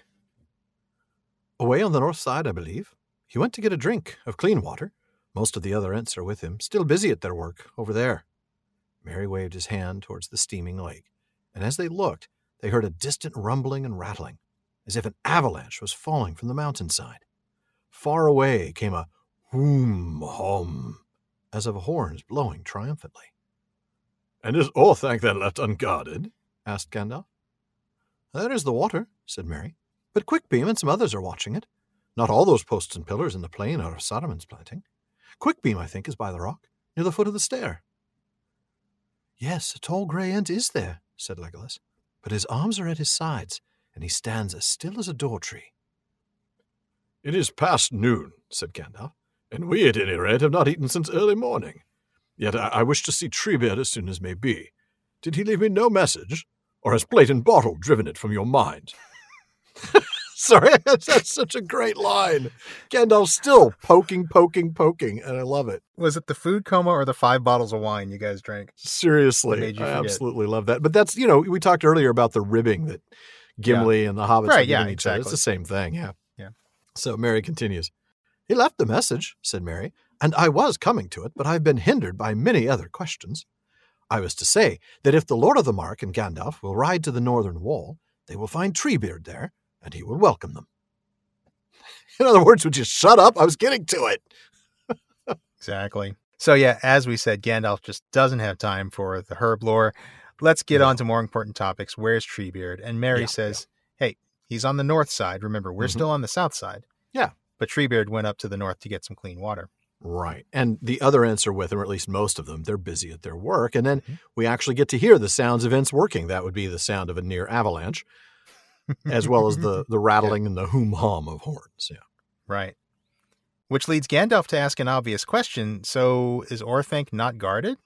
Away on the north side, I believe. He went to get a drink of clean water. Most of the other Ents are with him, still busy at their work over there. Merry waved his hand towards the steaming lake, and as they looked, they heard a distant rumbling and rattling, as if an avalanche was falling from the mountainside. Far away came a whoom hum, as of horns blowing triumphantly. And is Orthanc then left unguarded? Asked Gandalf. There is the water, said Merry, but Quickbeam and some others are watching it. Not all those posts and pillars in the plain are of Saruman's planting. Quickbeam, I think, is by the rock, near the foot of the stair. Yes, a tall grey Ent is there, said Legolas, but his arms are at his sides, and he stands as still as a door tree. It is past noon, said Gandalf, and we at any rate have not eaten since early morning. Yet I, I wish to see Treebeard as soon as may be. Did he leave me no message, or has plate and bottle driven it from your mind? Sorry, that's such a great line. Gandalf's still poking, poking, poking, and I love it. Was it the food coma or the five bottles of wine you guys drank? Seriously, I absolutely love that. But that's, you know, we talked earlier about the ribbing that Gimli yeah. and the hobbits right, are giving yeah, each exactly. other. It's the same thing, yeah. Yeah. So Merry continues. He left the message, said Merry, and I was coming to it, but I've been hindered by many other questions. I was to say that if the Lord of the Mark and Gandalf will ride to the northern wall, they will find Treebeard there, and he will welcome them. In other words, would you shut up? I was getting to it. Exactly. So yeah, as we said, Gandalf just doesn't have time for the herb lore. Let's get no. on to more important topics. Where's Treebeard? And Merry yeah, says, yeah. hey, he's on the north side. Remember, we're mm-hmm. still on the south side. Yeah. But Treebeard went up to the north to get some clean water. Right. And the other Ents are with him, or at least most of them. They're busy at their work. And then mm-hmm. we actually get to hear the sounds of Ents working. That would be the sound of a near avalanche, as well as the, the rattling yeah. and the whom-hum of horns. Yeah. Right. Which leads Gandalf to ask an obvious question. So is Orthanc not guarded?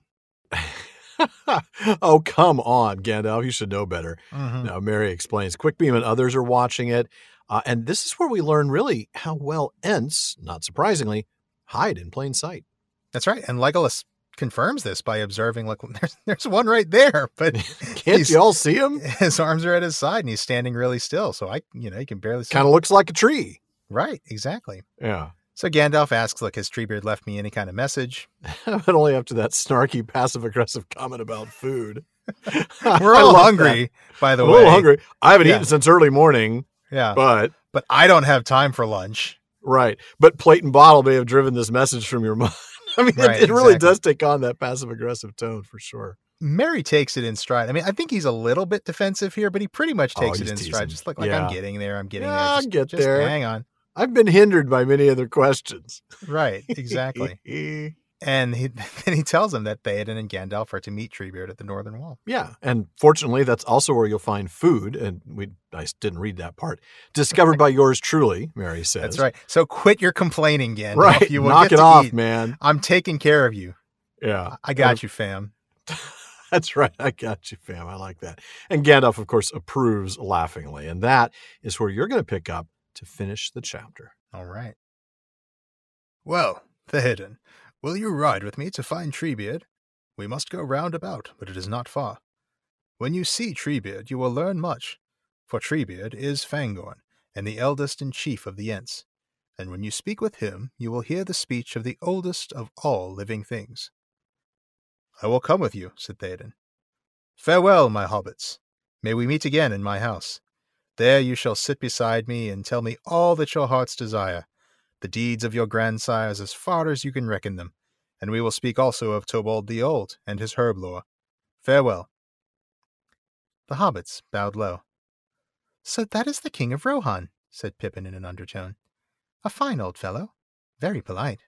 Oh, come on, Gandalf. You should know better. Mm-hmm. Now, Merry explains. Quickbeam and others are watching it. Uh, and this is where we learn really how well Ents, not surprisingly, hide in plain sight. That's right. And Legolas confirms this by observing, like, there's, there's one right there, but can't you all see him? His arms are at his side and he's standing really still. So I, you know, you can barely see. Kind of looks like a tree. Right. Exactly. Yeah. So Gandalf asks, look, has Treebeard left me any kind of message? But only up to that snarky, passive-aggressive comment about food. We're all hungry, that. by the We're way. We're all hungry. I haven't yeah. eaten since early morning. Yeah. But but I don't have time for lunch. Right. But plate and bottle may have driven this message from your mind. I mean, right, it, it really exactly. does take on that passive-aggressive tone for sure. Merry takes it in stride. I mean, I think he's a little bit defensive here, but he pretty much takes oh, it in teasing. stride. Just like, like yeah. I'm getting there. I'm getting yeah, there. Just, I'll get just there. Hang on. I've been hindered by many other questions. Right, exactly. And he, then he tells him that Theoden and Gandalf are to meet Treebeard at the northern wall. Yeah, and fortunately, that's also where you'll find food, and we I didn't read that part. Discovered by yours truly, Merry says. That's right. So quit your complaining, Gandalf. Right, you will knock get it off, eat. man. I'm taking care of you. Yeah. I got um, you, fam. That's right. I got you, fam. I like that. And Gandalf, of course, approves laughingly, and that is where you're going to pick up to finish the chapter. All right. Well, Theoden, will you ride with me to find Treebeard? We must go round about, but it is not far. When you see Treebeard, you will learn much, for Treebeard is Fangorn, and the eldest and chief of the Ents, and when you speak with him, you will hear the speech of the oldest of all living things. I will come with you, said Theoden. Farewell, my hobbits. May we meet again in my house. There you shall sit beside me and tell me all that your hearts desire, the deeds of your grandsires as far as you can reckon them, and we will speak also of Tobald the Old and his herb lore. Farewell. The hobbits bowed low. So that is the King of Rohan, said Pippin in an undertone. A fine old fellow, very polite.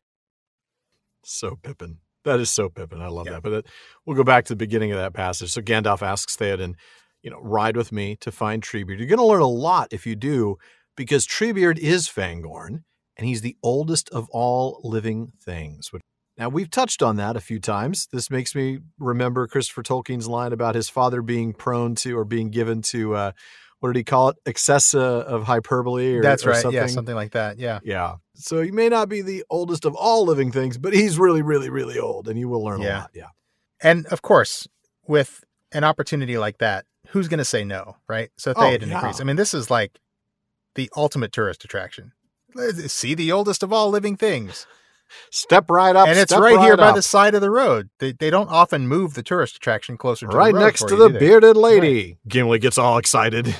So Pippin. That is so Pippin. I love yeah. that. But it, we'll go back to the beginning of that passage. So Gandalf asks Theoden, you know, ride with me to find Treebeard. You're going to learn a lot if you do, because Treebeard is Fangorn, and he's the oldest of all living things. Now, we've touched on that a few times. This makes me remember Christopher Tolkien's line about his father being prone to or being given to, uh, what did he call it? Excess uh, of hyperbole? Or, That's or right. something. Yeah, something like that. Yeah. Yeah. So he may not be the oldest of all living things, but he's really, really, really old, and you will learn Yeah. a lot. Yeah. And of course, with an opportunity like that, who's going to say no, right? So Oh, Theoden yeah. agrees. I mean, this is like the ultimate tourist attraction. Let's see the oldest of all living things. Step right up. And it's step right, here by up. the side of the road. They they don't often move the tourist attraction closer to Right the road next for to you, the do they? bearded lady. Gimli gets all excited.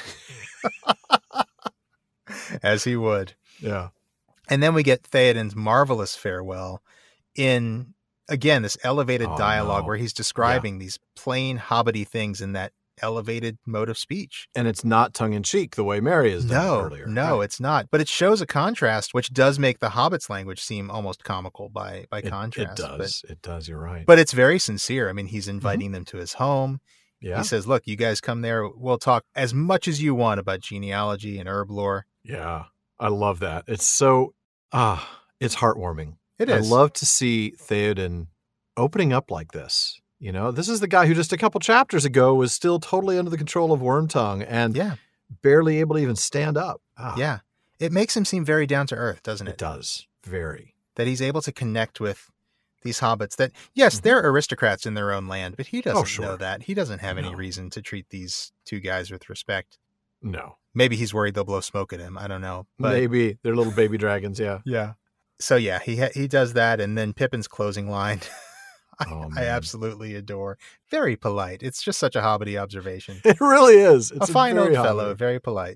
As he would. Yeah. And then we get Theoden's marvelous farewell in, again, this elevated Oh, dialogue no. where he's describing these plain hobbity things in that elevated mode of speech. And it's not tongue-in-cheek the way Mary has done No, earlier. no, Right. it's not. But it shows a contrast, which does make the Hobbit's language seem almost comical by by It, contrast. it does. It does. You're right. But, but it's very sincere. I mean, he's inviting them to his home. yeah. He says, look, you guys come there. We'll talk as much as you want about genealogy and herb lore. Yeah. I love that. It's so, ah, it's heartwarming. It is. I love to see Theoden opening up like this. You know, this is the guy who just a couple chapters ago was still totally under the control of Wormtongue and Yeah. barely able to even stand up. Ah, Yeah. It makes him seem very down to earth, doesn't it? It does. Very. That he's able to connect with these hobbits that, yes, Mhm. they're aristocrats in their own land, but he doesn't sure. know that. He doesn't have any No. reason to treat these two guys with respect. No. Maybe he's worried they'll blow smoke at him. I don't know. But Maybe. They're little baby dragons. Yeah. yeah. So yeah, he ha- he does that. And then Pippin's closing line, I, Oh, I man. absolutely adore. Very polite. It's just such a hobbity observation. It really is. It's a fine old very fellow, Hobbit. very polite.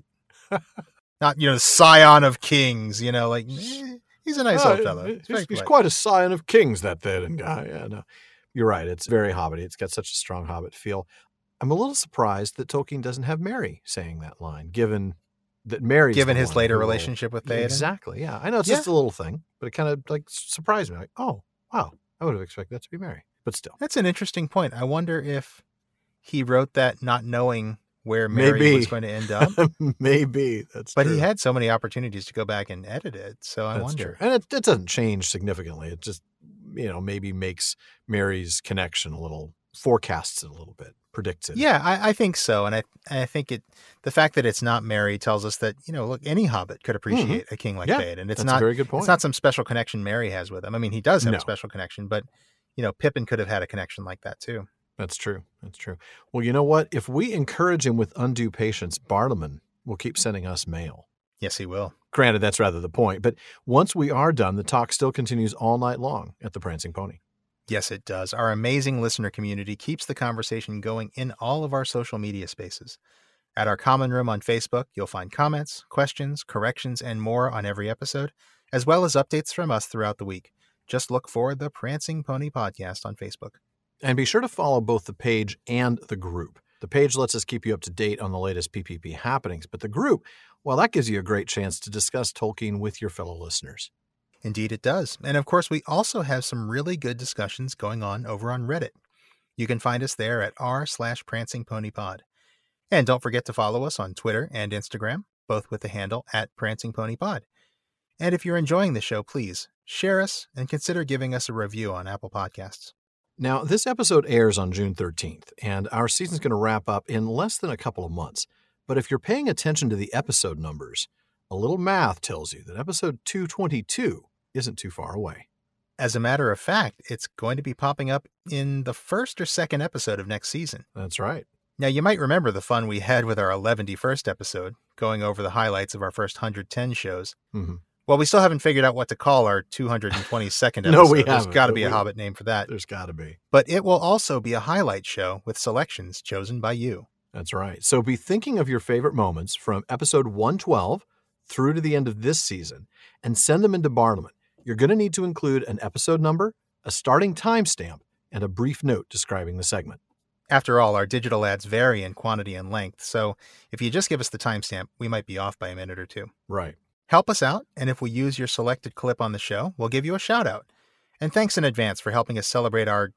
Not, you know, scion of kings, you know, like eh, he's a nice Oh, old fellow. He's, He's very he's polite. quite a scion of kings, that Theoden guy. Yeah, no. You're right. It's very Hobbity. It's got such a strong Hobbit feel. I'm a little surprised that Tolkien doesn't have Mary saying that line, given that Mary, Given his later relationship with Theoden. Exactly. Yeah, I know it's Yeah. just a little thing, but it kind of like surprised me. Like, oh wow, I would have expected that to be Mary, but still, That's an interesting point. I wonder if he wrote that not knowing where Mary Maybe. was going to end up. maybe that's. But true. he had so many opportunities to go back and edit it. So I That's wonder. true. And it, it doesn't change significantly. It just, you know, maybe makes Mary's connection a little, forecasts it a little bit, predicts it. Yeah, I, I think so. And I I think it the fact that it's not Mary tells us that, you know, look, any hobbit could appreciate a king like Yeah, Theoden. It's that's not a very good point. it's not some special connection Mary has with him. I mean, he does have No. a special connection, but you know, Pippin could have had a connection like that too. That's true. That's true. Well, you know what? If we encourage him with undue patience, Bartleman will keep sending us mail. Yes, he will. Granted, that's rather the point. But once we are done, the talk still continues all night long at the Prancing Pony. Yes, it does. Our amazing listener community keeps the conversation going in all of our social media spaces. At our common room on Facebook, you'll find comments, questions, corrections, and more on every episode, as well as updates from us throughout the week. Just look for the Prancing Pony Podcast on Facebook. And be sure to follow both the page and the group. The page lets us keep you up to date on the latest P P P happenings, but the group, well, that gives you a great chance to discuss Tolkien with your fellow listeners. Indeed, it does. And of course, we also have some really good discussions going on over on Reddit. You can find us there at r slash prancing pony pod. And don't forget to follow us on Twitter and Instagram, both with the handle at prancing pony pod. And if you're enjoying the show, please share us and consider giving us a review on Apple Podcasts. Now, this episode airs on June thirteenth, and our season's going to wrap up in less than a couple of months. But if you're paying attention to the episode numbers, a little math tells you that episode two twenty-two isn't too far away. As a matter of fact, it's going to be popping up in the first or second episode of next season. That's right. Now, you might remember the fun we had with our eleventy-first episode, going over the highlights of our first one hundred ten shows. Mm-hmm. Well, we still haven't figured out what to call our two hundred twenty-second No, episode. we There's haven't, got to but be a we- Hobbit name for that. There's got to be. But it will also be a highlight show with selections chosen by you. That's right. So be thinking of your favorite moments from episode one twelve through to the end of this season and send them into Bartleman. You're going to need to include an episode number, a starting timestamp, and a brief note describing the segment. After all, our digital ads vary in quantity and length, so if you just give us the timestamp, we might be off by a minute or two. Right. Help us out, and if we use your selected clip on the show, we'll give you a shout out. And thanks in advance for helping us celebrate our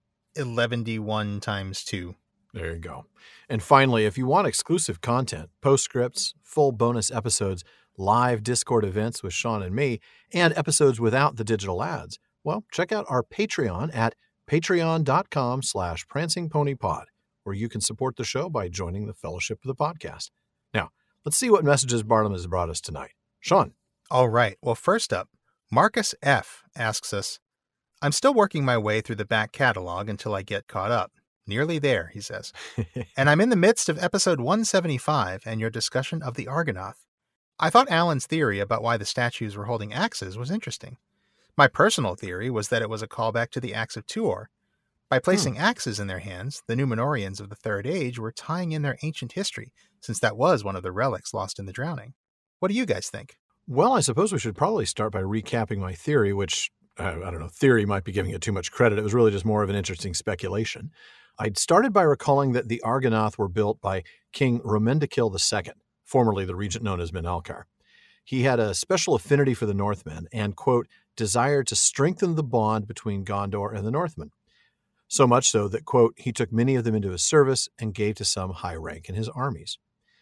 eleven times two. There you go. And finally, if you want exclusive content, postscripts, full bonus episodes, live Discord events with Sean and me, and episodes without the digital ads, well, check out our Patreon at patreon.com slash prancingponypod, where you can support the show by joining the Fellowship of the Podcast. Now, let's see what messages Barnum has brought us tonight. Sean. All right. Well, first up, Marcus F. asks us, I'm still working my way through the back catalog until I get caught up. Nearly there, he says. And I'm in the midst of episode one seventy-five and your discussion of the Argonath. I thought Alan's theory about why the statues were holding axes was interesting. My personal theory was that it was a callback to the Axe of Tuor. By placing hmm. axes in their hands, the Númenóreans of the Third Age were tying in their ancient history, since that was one of the relics lost in the drowning. What do you guys think? Well, I suppose we should probably start by recapping my theory, which, uh, I don't know, theory might be giving it too much credit. It was really just more of an interesting speculation. I'd started by recalling that the Argonath were built by King Romendikil the Second, formerly the regent known as Minalcar. He had a special affinity for the Northmen and, quote, desired to strengthen the bond between Gondor and the Northmen. So much so that, quote, he took many of them into his service and gave to some high rank in his armies.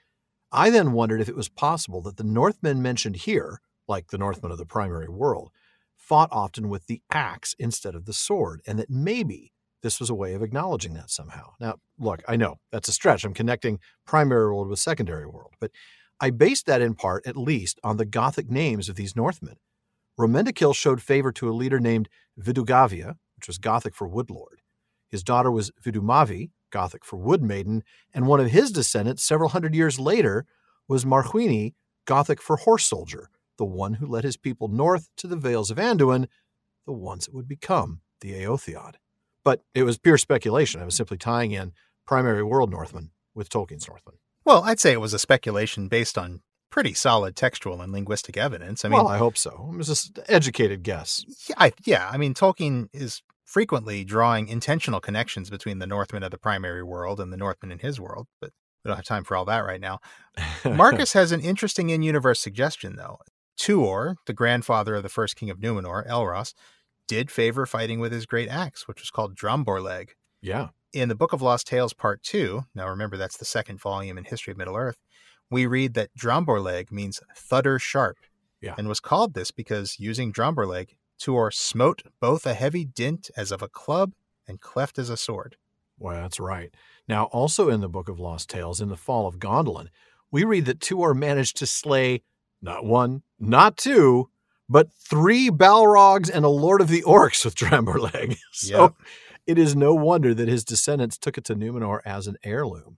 I then wondered if it was possible that the Northmen mentioned here, like the Northmen of the primary world, fought often with the axe instead of the sword, and that maybe this was a way of acknowledging that somehow. Now, look, I know that's a stretch. I'm connecting primary world with secondary world, but I based that in part, at least, on the Gothic names of these Northmen. Romendikil showed favor to a leader named Vidugavia, which was Gothic for woodlord. His daughter was Vidumavi, Gothic for wood maiden, and one of his descendants several hundred years later was Marhuini, Gothic for horse soldier, the one who led his people north to the Vales of Anduin, the ones that would become the Eotheod. But it was pure speculation. I was simply tying in primary world Northmen with Tolkien's Northmen. Well, I'd say it was a speculation based on pretty solid textual and linguistic evidence. I mean, well, I hope so. It was just an educated guess. Yeah, I, yeah, I mean, Tolkien is frequently drawing intentional connections between the Northmen of the primary world and the Northmen in his world, but we don't have time for all that right now. Marcus has an interesting in-universe suggestion, though. Tuor, the grandfather of the first king of Númenor, Elros, did favor fighting with his great axe, which was called Dromborleg. Yeah. In the Book of Lost Tales Part two, now remember that's the second volume in History of Middle-earth, we read that Dromborleg means thudder sharp, yeah. and was called this because using Dromborleg, Tuor smote both a heavy dint as of a club and cleft as a sword. Well, that's right. Now, also in the Book of Lost Tales, in the Fall of Gondolin, we read that Tuor managed to slay not one, not two, but three Balrogs and a Lord of the Orcs with Dromborleg. So yep. It is no wonder that his descendants took it to Númenor as an heirloom.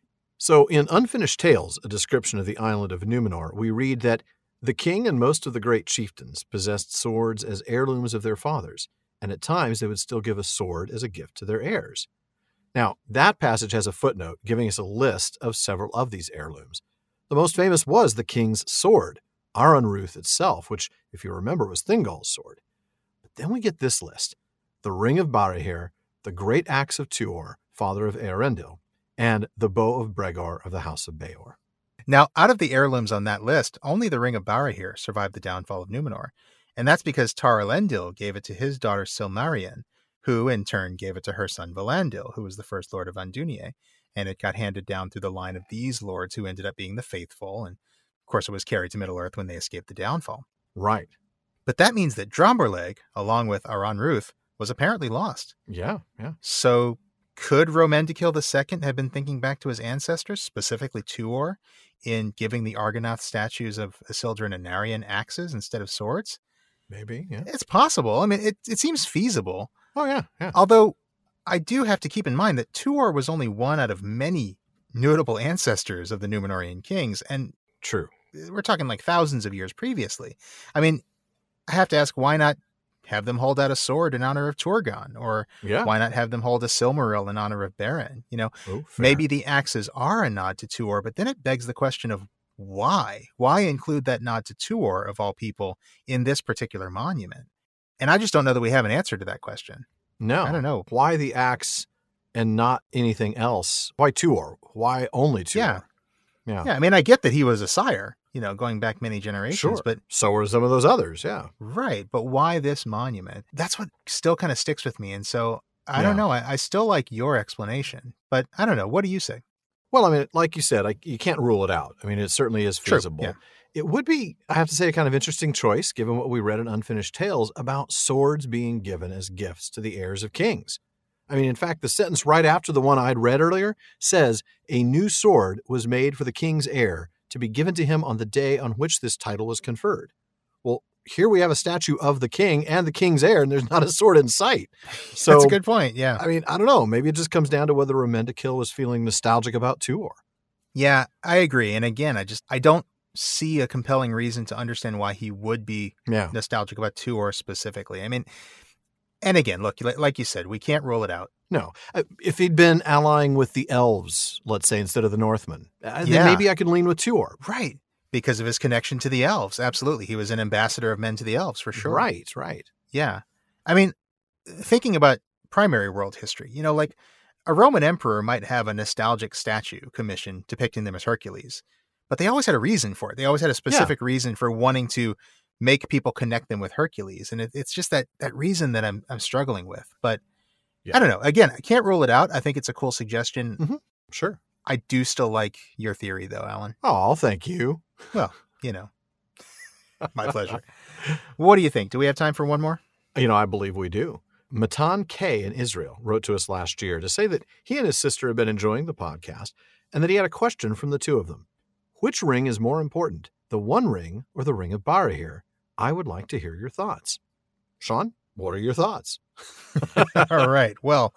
So in Unfinished Tales, a description of the island of Númenor, we read that the king and most of the great chieftains possessed swords as heirlooms of their fathers, and at times they would still give a sword as a gift to their heirs. Now, that passage has a footnote giving us a list of several of these heirlooms. The most famous was the king's sword, Aronruth itself, which, if you remember, was Thingol's sword. But then we get this list: the Ring of Barahir, the Great Axe of Tuor, father of Eärendil, and the Bow of Bregor of the House of Beor. Now, out of the heirlooms on that list, only the Ring of Barahir survived the downfall of Númenor, and that's because Taurelendil gave it to his daughter Silmarien, who in turn gave it to her son Valandil, who was the first lord of Andúnie, and it got handed down through the line of these lords who ended up being the faithful, and of course it was carried to Middle-earth when they escaped the downfall. Right. But that means that Dromborleg, along with Aronruth, was apparently lost. Yeah, yeah. So could Romendikil the Second have been thinking back to his ancestors, specifically Tuor, in giving the Argonath statues of Isildur and Anarion axes instead of swords? Maybe, yeah. It's possible. I mean, it, it seems feasible. Oh, yeah, yeah. Although I do have to keep in mind that Tuor was only one out of many notable ancestors of the Númenórean kings, and true, we're talking like thousands of years previously. I mean, I have to ask, why not have them hold out a sword in honor of Turgon? Or yeah. why not have them hold a Silmaril in honor of Beren? You know, oh, maybe the axes are a nod to Tuor, but then it begs the question of why? Why include that nod to Tuor, of all people, in this particular monument? And I just don't know that we have an answer to that question. No. I don't know. Why the axe and not anything else? Why Tuor? Why only Tuor? Yeah. Yeah. Yeah. I mean, I get that he was a sire, you know, going back many generations, sure. but so were some of those others. Yeah. Right. But why this monument? That's what still kind of sticks with me. And so I yeah. don't know. I, I still like your explanation, but I don't know. What do you say? Well, I mean, like you said, I, you can't rule it out. I mean, it certainly is feasible. True, yeah. It would be, I have to say, a kind of interesting choice, given what we read in Unfinished Tales about swords being given as gifts to the heirs of kings. I mean, in fact, the sentence right after the one I'd read earlier says, a new sword was made for the king's heir to be given to him on the day on which this title was conferred. Well, here we have a statue of the king and the king's heir, and there's not a sword in sight. So that's a good point, yeah. I mean, I don't know. Maybe it just comes down to whether Remendikil was feeling nostalgic about Tuor. Yeah, I agree. And again, I just, I don't see a compelling reason to understand why he would be yeah. nostalgic about Tuor specifically. I mean, and again, look, like you said, we can't rule it out. No. If he'd been allying with the elves, let's say, instead of the Northmen, then yeah. maybe I could lean with Tuor. Right. Because of his connection to the elves. Absolutely. He was an ambassador of men to the elves, for sure. Right, right. Yeah. I mean, thinking about primary world history, you know, like a Roman emperor might have a nostalgic statue commissioned depicting them as Hercules, but they always had a reason for it. They always had a specific yeah. reason for wanting to make people connect them with Hercules. And it, it's just that that reason that I'm I'm struggling with. But yeah. I don't know. Again, I can't rule it out. I think it's a cool suggestion. Mm-hmm. Sure. I do still like your theory, though, Alan. Oh, thank you. Well, you know, my pleasure. What do you think? Do we have time for one more? You know, I believe we do. Matan K in Israel wrote to us last year to say that he and his sister have been enjoying the podcast and that he had a question from the two of them. Which ring is more important, the One Ring or the Ring of Barahir? I would like to hear your thoughts. Sean, what are your thoughts? All right. Well,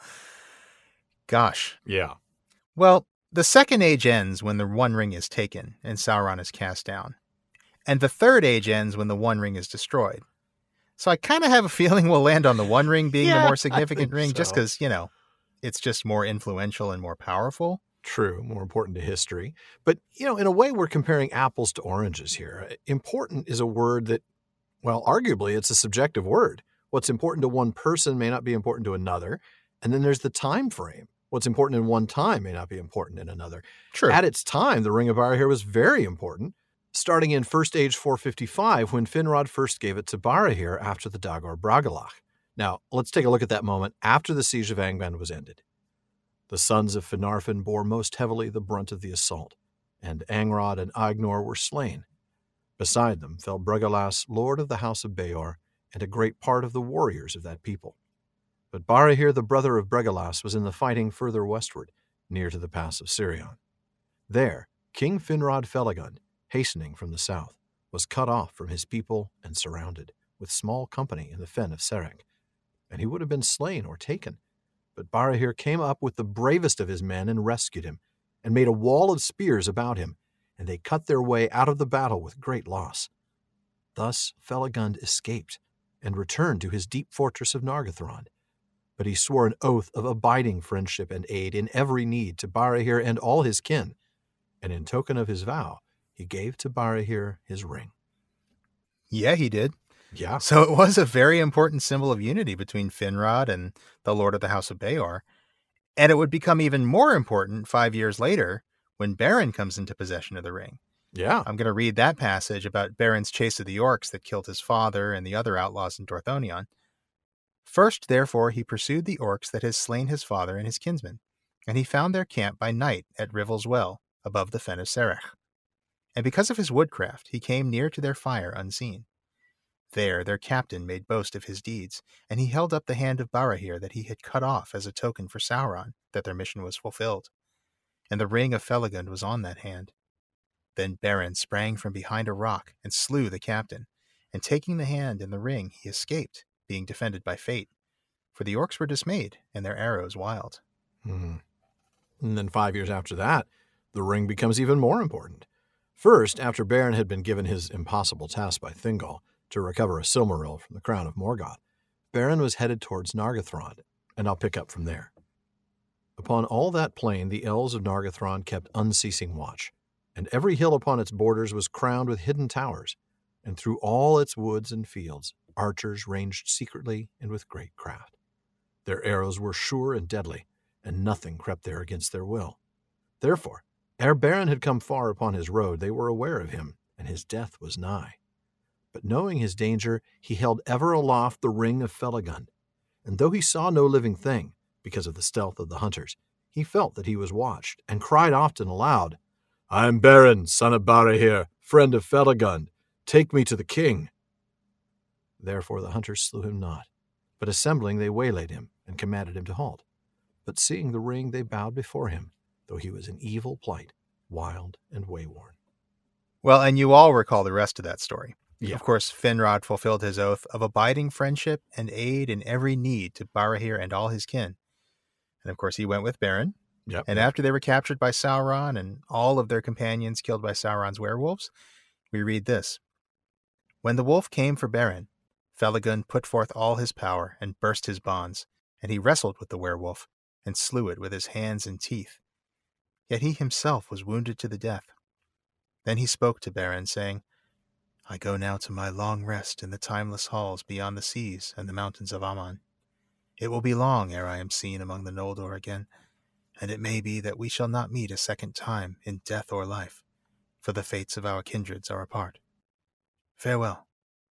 gosh. Yeah. Well, the second age ends when the One Ring is taken and Sauron is cast down. And the third age ends when the One Ring is destroyed. So I kind of have a feeling we'll land on the One Ring being yeah, the more significant ring, so. just because, you know, it's just more influential and more powerful. True, more important to history. But, you know, in a way, we're comparing apples to oranges here. Important is a word that, well, arguably, it's a subjective word. What's important to one person may not be important to another. And then there's the time frame. What's important in one time may not be important in another. True. At its time, the Ring of Barahir was very important, starting in First Age four fifty-five when Finrod first gave it to Barahir after the Dagor Bragollach. Now, let's take a look at that moment after the siege of Angband was ended. The sons of Finarfin bore most heavily the brunt of the assault, and Angrod and Agnor were slain. Beside them fell Bregalas, lord of the house of Beor, and a great part of the warriors of that people. But Barahir, the brother of Bregalas, was in the fighting further westward, near to the pass of Sirion. There, King Finrod Felagund, hastening from the south, was cut off from his people and surrounded, with small company in the fen of Serek, and he would have been slain or taken. But Barahir came up with the bravest of his men and rescued him, and made a wall of spears about him, and they cut their way out of the battle with great loss. Thus Felagund escaped, and returned to his deep fortress of Nargothrond. But he swore an oath of abiding friendship and aid in every need to Barahir and all his kin, and in token of his vow, he gave to Barahir his ring. Yeah, he did. Yeah. So it was a very important symbol of unity between Finrod and the Lord of the House of Beor. And it would become even more important five years later when Beren comes into possession of the ring. Yeah. I'm going to read that passage about Beren's chase of the orcs that killed his father and the other outlaws in Dorthonion. First, therefore, he pursued the orcs that had slain his father and his kinsmen, and he found their camp by night at Rivel's well, above the fen of Serech. And because of his woodcraft, he came near to their fire unseen. There their captain made boast of his deeds, and he held up the hand of Barahir that he had cut off as a token for Sauron that their mission was fulfilled. And the ring of Felagund was on that hand. Then Beren sprang from behind a rock and slew the captain, and taking the hand and the ring he escaped, being defended by fate, for the orcs were dismayed and their arrows wild. Hmm. And then five years after that, the ring becomes even more important. First, after Beren had been given his impossible task by Thingol to recover a Silmaril from the crown of Morgoth, Beren was headed towards Nargothrond, and I'll pick up from there. Upon all that plain the elves of Nargothrond kept unceasing watch, and every hill upon its borders was crowned with hidden towers, and through all its woods and fields archers ranged secretly and with great craft. Their arrows were sure and deadly, and nothing crept there against their will. Therefore, ere Beren had come far upon his road, they were aware of him, and his death was nigh. But knowing his danger, he held ever aloft the ring of Felagund, and though he saw no living thing, because of the stealth of the hunters, he felt that he was watched, and cried often aloud, I am Beren, son of Barahir, friend of Felagund, take me to the king." Therefore the hunters slew him not, but assembling they waylaid him and commanded him to halt. But seeing the ring, they bowed before him, though he was in evil plight, wild and wayworn. Well, and you all recall the rest of that story. Yeah. Of course, Finrod fulfilled his oath of abiding friendship and aid in every need to Barahir and all his kin. And of course, he went with Beren. Yep. And after they were captured by Sauron and all of their companions killed by Sauron's werewolves, we read this. When the wolf came for Beren, Felagund put forth all his power and burst his bonds, and he wrestled with the werewolf and slew it with his hands and teeth. Yet he himself was wounded to the death. Then he spoke to Beren, saying, "I go now to my long rest in the timeless halls beyond the seas and the mountains of Aman. It will be long ere I am seen among the Noldor again, and it may be that we shall not meet a second time in death or life, for the fates of our kindreds are apart. Farewell."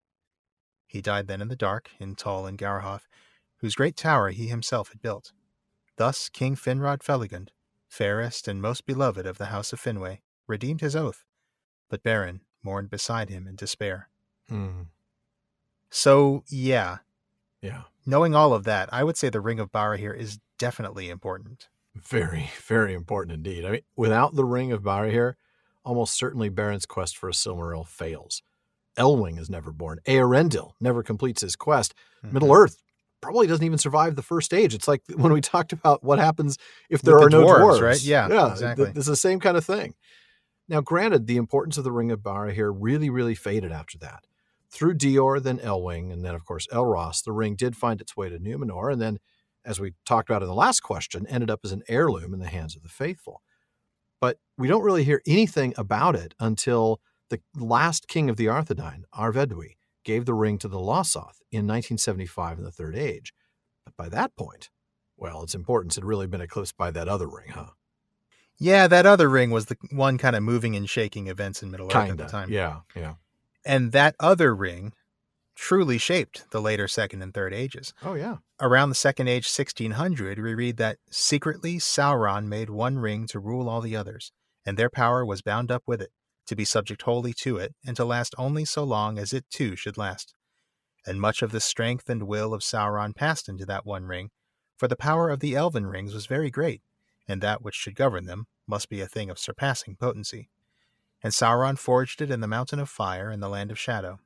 He died then in the dark in Tol and Garhoth, whose great tower he himself had built. Thus King Finrod Felagund, fairest and most beloved of the House of Finwë, redeemed his oath, but Beren mourned beside him in despair. Hmm. So, yeah, Yeah. knowing all of that, I would say the Ring of Barahir is definitely important. Very, very important indeed. I mean, without the Ring of Barahir, almost certainly Beren's quest for a Silmaril fails. Elwing is never born. Eärendil never completes his quest. Mm-hmm. Middle-earth probably doesn't even survive the first age. It's like when we talked about what happens if there With are the no dwarves, dwarves. right? Yeah, yeah exactly. th- It's the same kind of thing. Now, granted, the importance of the Ring of Barahir really, really faded after that. Through Dior, then Elwing, and then, of course, Elros, the ring did find its way to Numenor, and then, as we talked about in the last question, ended up as an heirloom in the hands of the faithful. But we don't really hear anything about it until the last king of the Arthedain, Arvedwi, gave the ring to the Losoth in nineteen seventy-five in the Third Age. But by that point, well, its importance had really been eclipsed by that other ring, huh? Yeah, that other ring was the one kind of moving and shaking events in Middle-earth Kinda, at the time. yeah, yeah. And that other ring truly shaped the later Second and Third Ages. Oh, yeah. Around the Second Age, sixteen hundred, we read that secretly Sauron made one ring to rule all the others, and their power was bound up with it, to be subject wholly to it, and to last only so long as it too should last. And much of the strength and will of Sauron passed into that one ring, for the power of the elven rings was very great, and that which should govern them must be a thing of surpassing potency. And Sauron forged it in the Mountain of Fire in the Land of Shadow.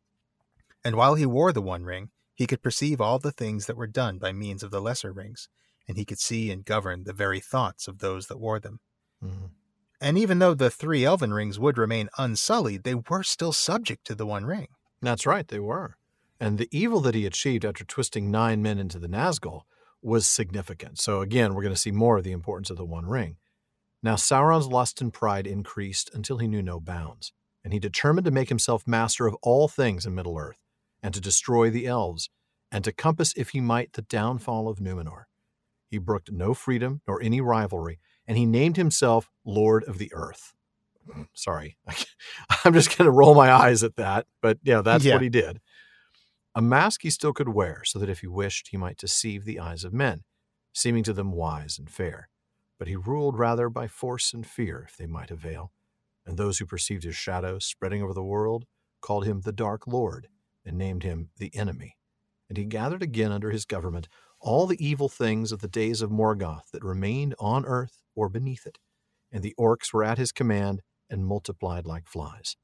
And while he wore the One Ring, he could perceive all the things that were done by means of the lesser rings, and he could see and govern the very thoughts of those that wore them. Mm-hmm. And even though the three elven rings would remain unsullied, they were still subject to the One Ring. That's right, they were. And the evil that he achieved after twisting nine men into the Nazgul was significant. So again, we're going to see more of the importance of the One Ring. Now Sauron's lust and pride increased until he knew no bounds, and he determined to make himself master of all things in Middle-earth, and to destroy the elves, and to compass, if he might, the downfall of Numenor. He brooked no freedom nor any rivalry, and he named himself Lord of the Earth. Sorry, I'm just going to roll my eyes at that, but yeah, that's Yeah. what he did. A mask he still could wear, so that if he wished, he might deceive the eyes of men, seeming to them wise and fair. But he ruled rather by force and fear, if they might avail. And those who perceived his shadow spreading over the world called him the Dark Lord, and named him the Enemy. And he gathered again under his government all the evil things of the days of Morgoth that remained on earth or beneath it, and the orcs were at his command and multiplied like flies.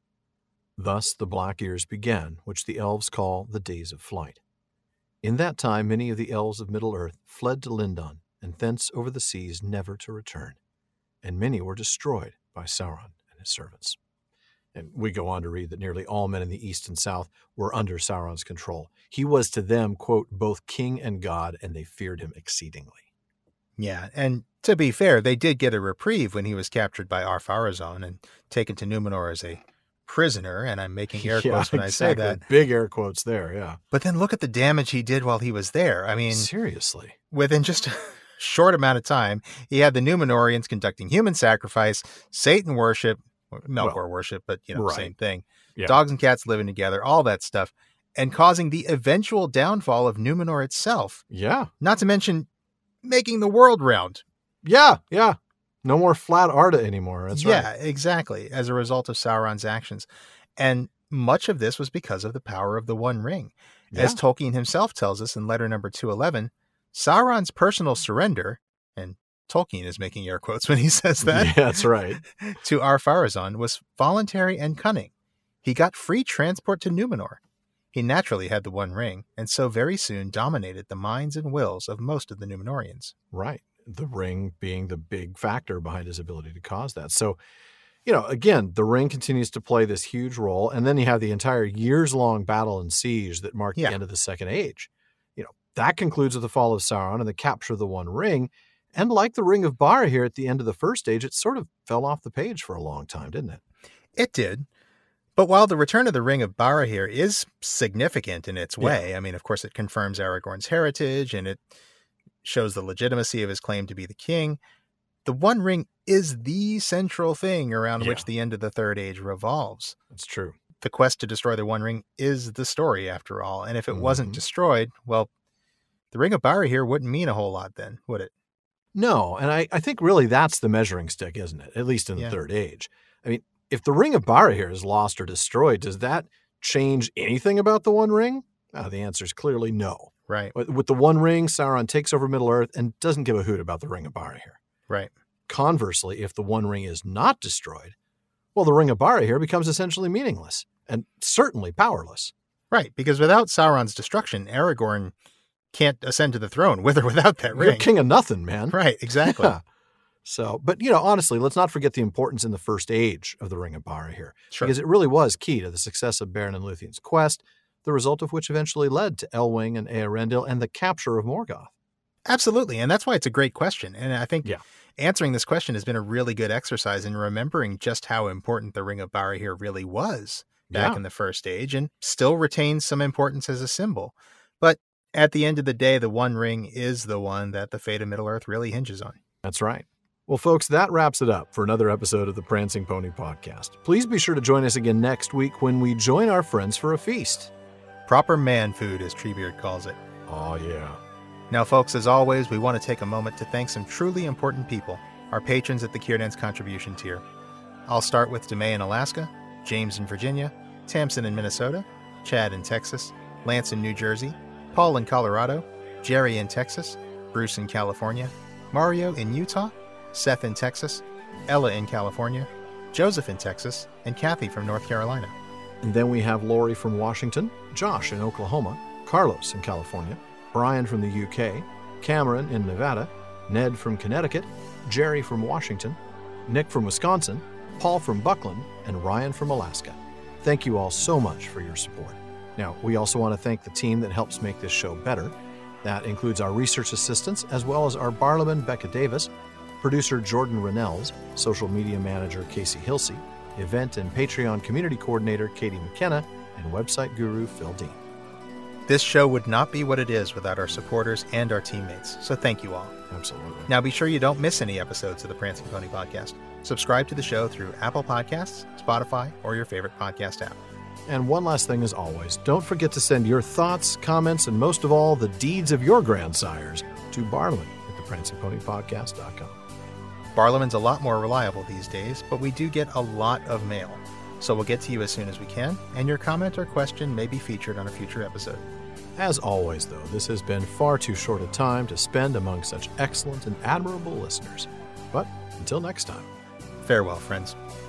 Thus the black years began, which the elves call the Days of Flight. In that time many of the elves of Middle-earth fled to Lindon, and thence over the seas never to return, and many were destroyed by Sauron and his servants. And we go on to read that nearly all men in the east and south were under Sauron's control. He was to them, quote, both king and god, and they feared him exceedingly. Yeah, and to be fair, they did get a reprieve when he was captured by Ar-Pharazôn and taken to Numenor as a prisoner, and I'm making air Yeah, quotes when exactly. I say that. Big air quotes there, yeah. But then look at the damage he did while he was there. I mean, Seriously. within just a short amount of time, he had the Numenorians conducting human sacrifice, Satan worship, Melkor Well, worship, but you know, right. same thing. Yeah. Dogs and cats living together, all that stuff, and causing the eventual downfall of Numenor itself. Yeah. Not to mention making the world round. Yeah, yeah. No more flat Arda anymore. That's yeah, right. exactly, as a result of Sauron's actions. And much of this was because of the power of the One Ring. Yeah. As Tolkien himself tells us in letter number two eleven, Sauron's personal surrender, and Tolkien is making air quotes when he says that. Yeah, that's right. To Ar-Pharazôn was voluntary and cunning. He got free transport to Numenor. He naturally had the One Ring, and so very soon dominated the minds and wills of most of the Numenorians. Right. The ring being the big factor behind his ability to cause that. So, you know, again, the ring continues to play this huge role. And then you have the entire years-long battle and siege that marked Yeah. the end of the Second Age. You know, that concludes with the fall of Sauron and the capture of the One Ring. And like the Ring of Barahir at the end of the First Age, it sort of fell off the page for a long time, didn't it? It did. But while the return of the Ring of Barahir is significant in its way, I mean, of course, it confirms Aragorn's heritage and it shows the legitimacy of his claim to be the king, the One Ring is the central thing around Yeah. which the end of the Third Age revolves. That's true. The quest to destroy the One Ring is the story, after all. And if it Mhm. wasn't destroyed, well, the Ring of Barahir wouldn't mean a whole lot then, would it? No, and I, I think really that's the measuring stick, isn't it? At least in the Yeah. Third Age. I mean, if the Ring of Barahir is lost or destroyed, does that change anything about the One Ring? Uh, the answer is clearly no. Right, With with the One Ring, Sauron takes over Middle-earth and doesn't give a hoot about the Ring of Barahir. right. Conversely, if the One Ring is not destroyed, well, the Ring of Barahir becomes essentially meaningless and certainly powerless. Right, because without Sauron's destruction, Aragorn can't ascend to the throne with or without that You're ring. king of nothing, man. Right, exactly. Yeah. So, but, you know, honestly, let's not forget the importance in the First Age of the Ring of Barahir. Sure. Because it really was key to the success of Beren and Lúthien's quest, the result of which eventually led to Elwing and Eärendil and the capture of Morgoth. Absolutely. And that's why it's a great question. And I think Yeah. answering this question has been a really good exercise in remembering just how important the Ring of Barahir really was back Yeah. in the First Age and still retains some importance as a symbol. But at the end of the day, the One Ring is the one that the fate of Middle-earth really hinges on. That's right. Well, folks, that wraps it up for another episode of the Prancing Pony Podcast. Please be sure to join us again next week when we join our friends for a feast. Proper man food, as Treebeard calls it. Oh, yeah. Now, folks, as always, we want to take a moment to thank some truly important people, our patrons at the Círdan's contribution tier. I'll start with DeMay in Alaska, James in Virginia, Tamsin in Minnesota, Chad in Texas, Lance in New Jersey, Paul in Colorado, Jerry in Texas, Bruce in California, Mario in Utah, Seth in Texas, Ella in California, Joseph in Texas, and Kathy from North Carolina. And then we have Lori from Washington, Josh in Oklahoma, Carlos in California, Brian from the U K, Cameron in Nevada, Ned from Connecticut, Jerry from Washington, Nick from Wisconsin, Paul from Buckland, and Ryan from Alaska. Thank you all so much for your support. Now, we also want to thank the team that helps make this show better. That includes our research assistants, as well as our Barlaman, Becca Davis, producer Jordan Rennells, social media manager Casey Hilsey, event and Patreon community coordinator Katie McKenna, and website guru Phil Dean. This show would not be what it is without our supporters and our teammates, so thank you all. Absolutely. Now be sure you don't miss any episodes of the Prancing Pony Podcast. Subscribe to the show through Apple Podcasts, Spotify, or your favorite podcast app. And one last thing as always, don't forget to send your thoughts, comments, and most of all, the deeds of your grandsires to Barlaman at the prancing pony podcast dot com. Barlaman's a lot more reliable these days, but we do get a lot of mail. So we'll get to you as soon as we can, and your comment or question may be featured on a future episode. As always, though, this has been far too short a time to spend among such excellent and admirable listeners. But until next time. Farewell, friends.